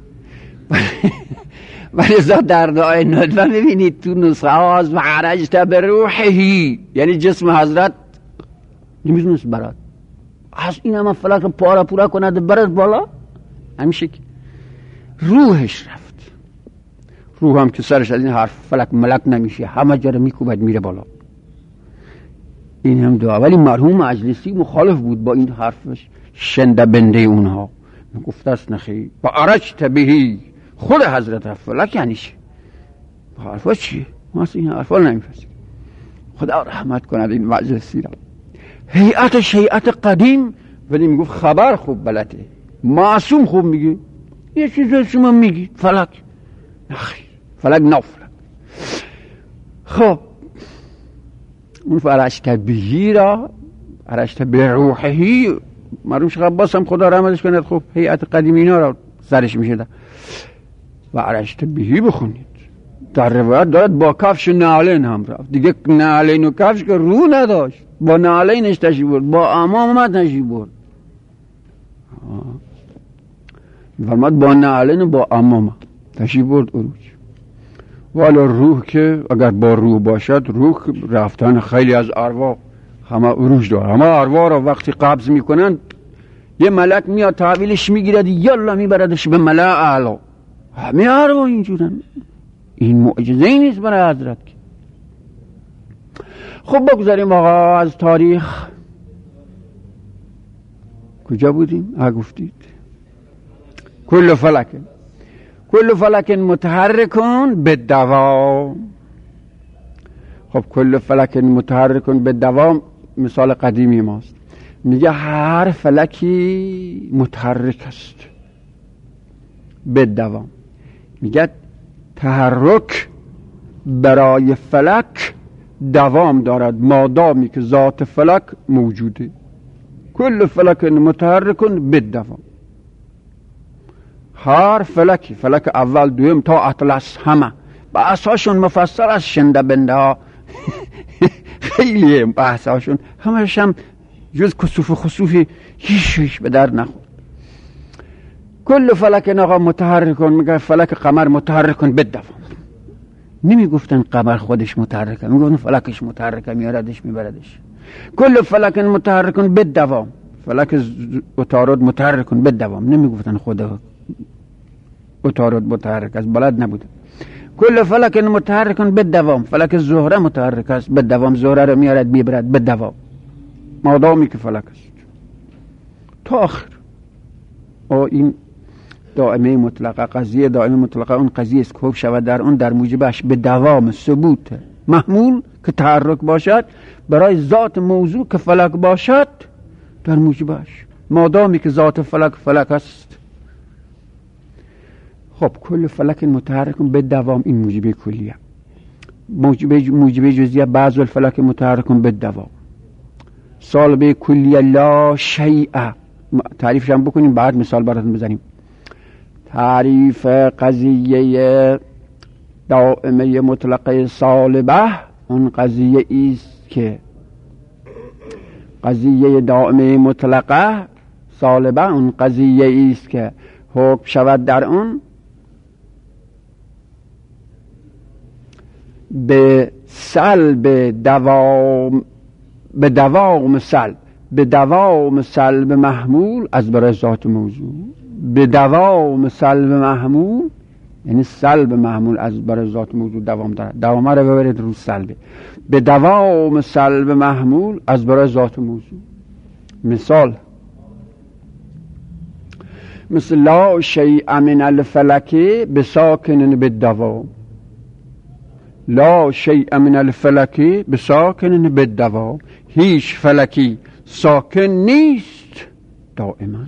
ولذا در دعای ندبه میبینید تو نسخه ها و ارجت بروحی، یعنی جسم حضرت نمیتونست برد از این همه فلک پاره پورا کند برد بالا، همیشه که روحش رفت. روح هم که سرش از این حرف فلک ملک نمیشه، همه جا رو میکوبد میره بالا. این هم دعا. ولی مرحوم مجلسی مخالف بود با این حرفش، شنده بنده اونها. گفته است نخی با ارجت بهی، خود حضرت رفت فلک یعنی چی؟ حرفا چیه؟ ما اصلا این حرفا نمیفهمیم. خدا رحمت کند این مجلسی را. هیئت هیئت قدیم، ولی میگفت خبر خوب بلده، معصوم خوب میگه. یه چیز شما میگی فلک نخیر، فلک نه فلک. خب اون فرشت بهی را فرشت به روحی مرحوم شیخ عباس هم خدا رحمتش کند، خب هیئت قدیم اینا را سرش میشه و فرشت بهی بخونید. در روایت دارد با کفش نعلین هم رفت. دیگه نعلین و کفش که رو نداشت، با نعلینش تشریف برد، با امامت تشریف برد. فرماد با نعلین و با امامت تشریف برد عروج. والا روح که اگر با روح باشد، روح رفتن خیلی از ارواح همه عروج داره. همه ارواح را وقتی قبض میکنن یه ملک میاد تحویلش میگیرد، یالا میبردش به ملأ اعلی. همه ارواح اینجورن. این معجزه ای نیست برای حضرت. خب بگذاریم آقا از تاریخ. کجا بودیم؟ ها گفتید کل فلک کل فلک متحرکون به دوام. خب کل فلک متحرکون به دوام مثال قدیمی ماست. میگه هر فلکی متحرک است به دوام. میگه تحرک برای فلک دوام دارد مادامی که ذات فلک موجوده. کل فلک متحرکون به دوام. هر فلکی، فلک اول دویم تا اطلس، همه بحثاشون مفصل از شنده بنده ها خیلی بحثاشون همش هم جز کسوف و خسوفی هیچ هیچ به در نخورد. کل فلک نقا متحرکون، میگه فلک قمر متحرکون به دوام. نمی گفتن قمر خودش متحرکه، می گفتن فلکش متحرکه، میاردش میبردش. کل فلک متحرکون به دوام. فلک عطارد متحرکون به دوام. نمی گفتن خدا عطارد متحرک است، بلد نبود. کل فلک متحرکون به دوام. فلک زهره متحرک است به دوام. زهره رو میارد میبرد به دوام مادامی که فلک است تا آخر. او این دائمه مطلقه، قضیه دائمه مطلقه اون قضیه است که خوب شود در اون در موجبش به دوام ثبوت محمول که تحرک باشد برای ذات موضوع که فلک باشد در موجبش، مادامی که ذات فلک فلک است. خب کل فلک متحرک به دوام، این موجبه کلیه. موجبه موجبه جزئیه بعض الفلک متحرک به دوام. سالبه کلیه لا شیء، تعریفش هم بکنیم بعد مثال براتون بزنیم. تعریف قضیه دائمه مطلقه سالبه اون قضیه ایست که قضیه دائمه مطلقه سالبه اون قضیه ایست که حکم شود در اون به سلب دوام به دوام سلب به دوام سلب محمول از برای ذات موضوع به دوام سلب محمول یعنی سلب محمول از برای ذات موضوع دوام دارد. دوام رو ببرید رو سلبه. به دوام سلب محمول از برای ذات موضوع. مثال مثل لا شیء من الفلک بساکن بالدوام. لا شیء من الفلک بساکن بالدوام. هیچ فلکی ساکن نیست دائما.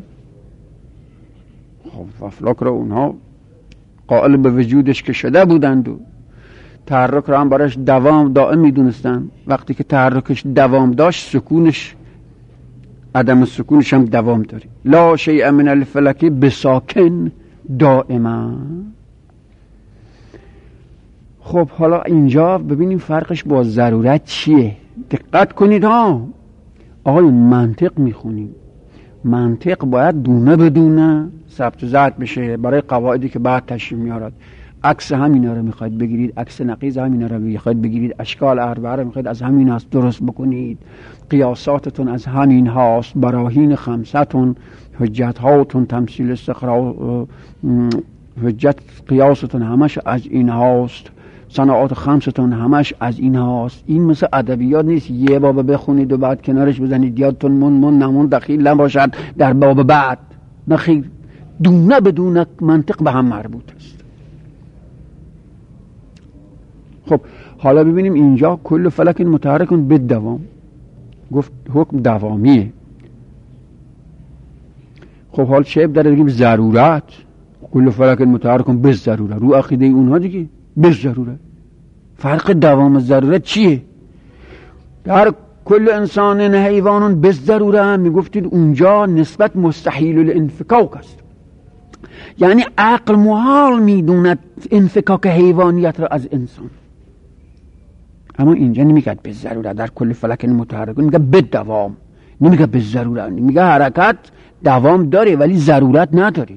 خب افلاک رو اونها قائل به وجودش که شده بودند و تحرک رو هم براش دوام دائم میدونستن. وقتی که تحرکش دوام داشت سکونش عدم سکونش هم دوام داره. لا شیء من الفلک بساکن دائما. خب حالا اینجا ببینیم فرقش با ضرورت چیه. دقت کنید ها آقای منطق میخونیم. منطق باید دونه بدونه ثبت و ضبط بشه برای قواعدی که بعد تشریح میارد. عکس همینا رو میخواید بگیرید، عکس نقیض همینا رو میخواید بگیرید، اشکال اربعه رو میخواید از همین هاست درست بکنید، قیاساتتون از همین هاست، براهین خمستون، حجت هاتون، تمثیل استقرا، حجت قیاستون همش از این هاست، صناعات خمستون همش از این هاست. این مثل ادبیات نیست یه باب بخونید و بعد کنارش بزنید یادتون من من نمون دخیل نباشد در باب بعد. نخیر، دونه بدون منطق به هم مربوط است. خب حالا ببینیم اینجا کل فلک متحرک به دوام گفت حکم دوامیه. خب حال چه داره بگیم ضرورت. کل فلک متحرک به ضرورت رو عقیده اونها دیگه به ضرورت. فرق دوام ضرورت چیه؟ در کل انسان حیوانون به ضرورت هم میگفتید اونجا نسبت مستحیل الانفکاک است. یعنی عقل محال میدوند انفکاک حیوانیت را از انسان. اما اینجا نمیگه به ضرورت. در کل فلک متحرک میگه به دوام، نمیگه به ضرورت. میگه حرکت دوام داره ولی ضرورت نداره.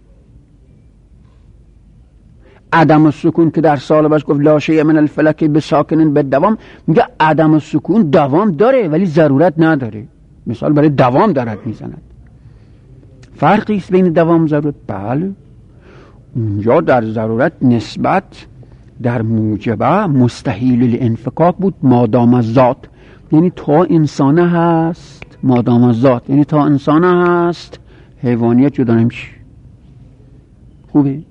عدم السکون که در سالبش گفت لا شیء من الفلک بساکن بالدوام، میگه عدم السکون دوام داره ولی ضرورت نداره. مثال برای دوام دارد میزند. فرقی است بین دوام و ضرورت؟ بله. اونجا در ضرورت نسبت در موجبه مستحیل الانفکاک بود مادام الذات، یعنی تا انسانه هست. مادام الذات یعنی تا انسانه هست، حیوانیت جدا نمیشه. خوبه؟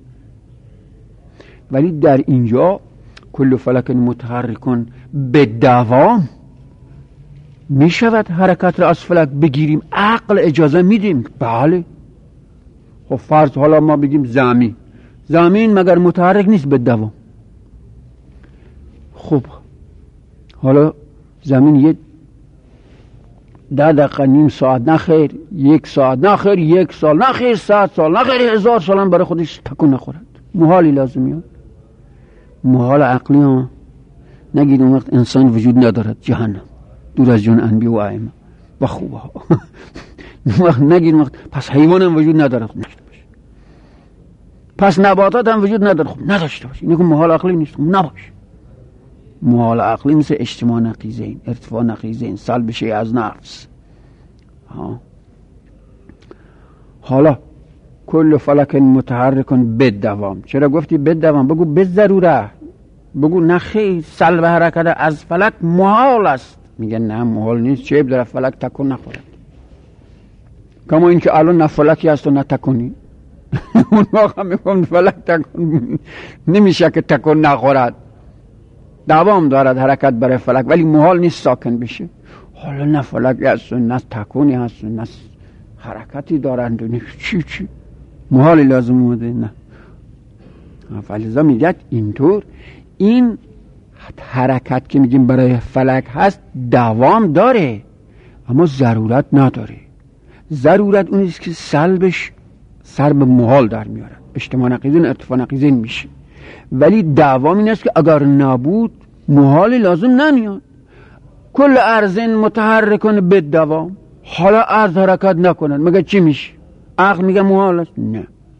ولی در اینجا کل فلک متحرکن به دوام می شود حرکت را از فلک بگیریم. عقل اجازه میدیم. بله. خب فرض حالا ما بگیم زمین زمین مگر متحرک نیست به دوام؟ خب حالا زمین یه ده دقیقه نیم ساعت نخیر، یک ساعت نخیر، یک سال نخیر، صد سال نخیر، هزار سال هم برای خودش تکون نخورد. محالی لازم میاد. محال عقلی ها. نگید اون وقت انسان وجود ندارد، جهنم، دور از جون انبیا و ائمه و خوبه ها. اون وقت نگید اون وقت پس حیوان هم وجود ندارد، خب نشته باشه. پس نباتات هم وجود ندارد، خب نداشته باشه. اینه که محال عقلی نیست، نباشه. محال عقلی مثل اجتماع نقیضین، ارتفاع نقیضین، سلب شیء از نفس. ها حالا کل فلک متحرکن به دوام. چرا گفتی به دوام؟ بگو به ضروره. بگو نخی سلب حرکت از فلک محال است. میگه نه محال نیست. چه در فلک تکون نخورد. کما این که الان نه فلکی هست و نه تکونی. اون واقعا میگم فلک تکون نمیشه که تکون نخورد. دوام دارد حرکت برای فلک ولی محال نیست ساکن بشه. حالا نه فلکی هست و نه تکونی هست و نه حرکتی دارند و نه چی چی محالی لازم اومده. نه فلزا میگه اینطور این حرکت که میگیم برای فلک هست دوام داره اما ضرورت نداره. ضرورت اونیست که سلبش سر به محال در میارد. اجتماع نقیضین ارتفاع نقیضین میشه. ولی دعوام این است که اگر نبود محال لازم نمیاد. کل ارزن متحرکن به دوام، حالا ارز حرکت نکنند مگه چی میشه؟ عقل میگه محال است؟ نه.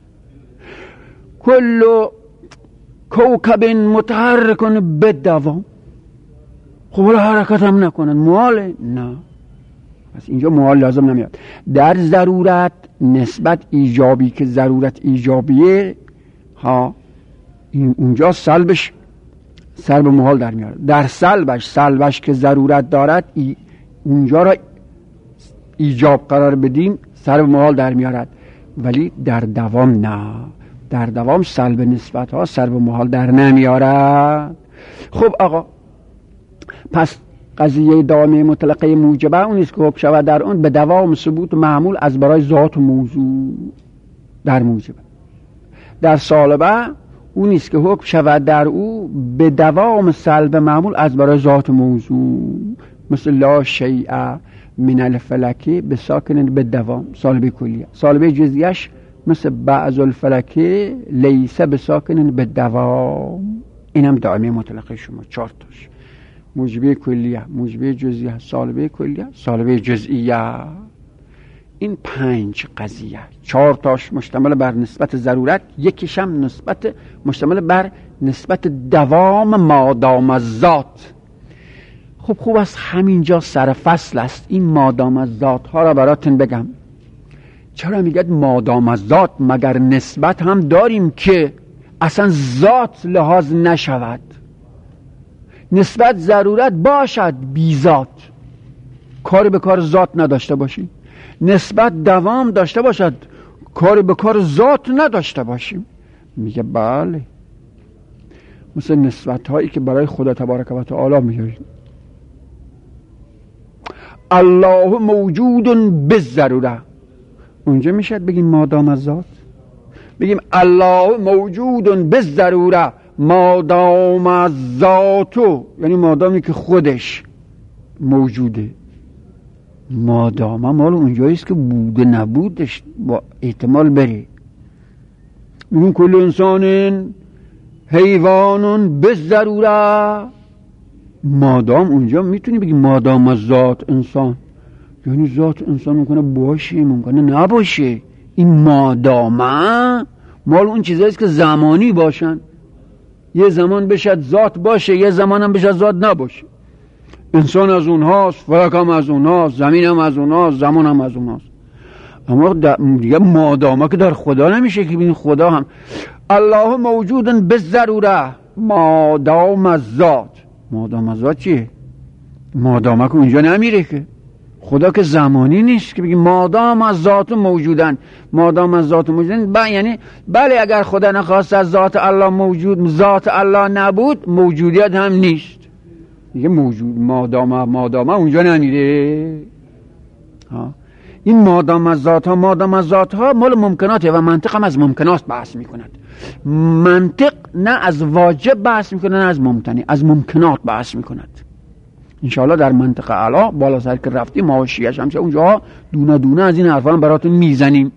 کل کوکب متحرکن به دوام، خب حالا حرکت هم نکنند محاله؟ نه. پس اینجا محال لازم نمیاد. در ضرورت نسبت ایجابی که ضرورت ایجابیه ها، این اونجا سلبش سر به محال در میاره. در سلبش سلبش که ضرورت دارد ای اونجا را ایجاب قرار بدیم سر به محال در میارد. ولی در دوام نه، در دوام سلب نسبت ها سر به محال در نمیارد. خب آقا، پس قضیه دائمه مطلقه موجبه اون است که حکم شود در اون به دوام ثبوت معمول از برای ذات و موضوع در موجبه. در سالبه اون است که حکم شود در او به دوام سلب معمول از برای ذات موضوع، مثل لا شیء من الفلکی به ساکن به دوام سالبه کلیه. سالبه جزئیش مثل بعض الفلکی لیس به ساکن به دوام. اینم دائمه مطلقه شما چهار تاش: موجبه کلیه، موجبه جزئیه، سالبه کلیه، سالبه جزئیه. این پنج قضیه، چهار تاش مشتمل بر نسبت ضرورت، یکیش هم نسبت مشتمل بر نسبت دوام مادام الذات. خب خوب است همینجا سر فصل است این مادام الذات ها را براتون بگم. چرا میگد مادام الذات؟ مگر نسبت هم داریم که اصلا ذات لحاظ نشود؟ نسبت ضرورت باشد بی ذات، کار به کار ذات نداشته باشیم. نسبت دوام داشته باشد، کار به کار ذات نداشته باشیم. میگه بله، مثل نسبت هایی که برای خدا تبارک و تعالی میگیم. الله موجود بالضروره، اونجا میشد بگیم مادام الذات، بگیم الله موجود بالضروره مادام الذات، یعنی مادامی که خودش موجوده. مادام مال اونجاییست که بوده نبودش با احتمال بره. میگون کل انسان حیوانون بالضروره، مادام اونجا میتونی بگی مادام الذات انسان، یعنی ذات انسان ممکنه باشه ممکنه نباشه. این مادامه مال اون چیزاییست که زمانی باشن، یه زمان بشد ذات باشه یه زمان هم بشد ذات نباشه. انسان از اونهاست، فلک هم از اونهاست، زمین هم از اونهاست، زمان هم از اونهاست. اما دیگه مادامه که در خدا نمیشه که ببین خدا هم الله موجودن به ضروره مادام الذات. مادام الذات چیه؟ مادامه که اونجا نمیره که، خدا که زمانی نیست که بگیم مادام از ذات موجودن. مادام از ذات موجودن با یعنی بله اگر خدا نخواست از ذات الله موجود ذات الله نبود موجودیت هم نیست دیگه. موجود مادام مادام اونجا نمیره. ها این مادام از ذات ها مادام از ذات ها مال ممکناته و منطق هم از ممکنات بحث میکند. منطق نه از واجب بحث میکنه نه از ممتنی، از ممکنات بحث میکند. انشاءالله در منطقه اعلی بالا سر که رفتیم ماشیش همشه اونجا دونه دونه از این حرفان براتون میزنیم.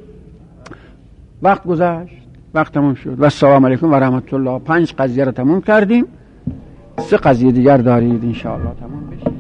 وقت گذشت، وقت تموم شد و السلام علیکم و رحمت الله. پنج قضیه رو تموم کردیم، سه قضیه دیگر دارید انشاءالله تموم بشه.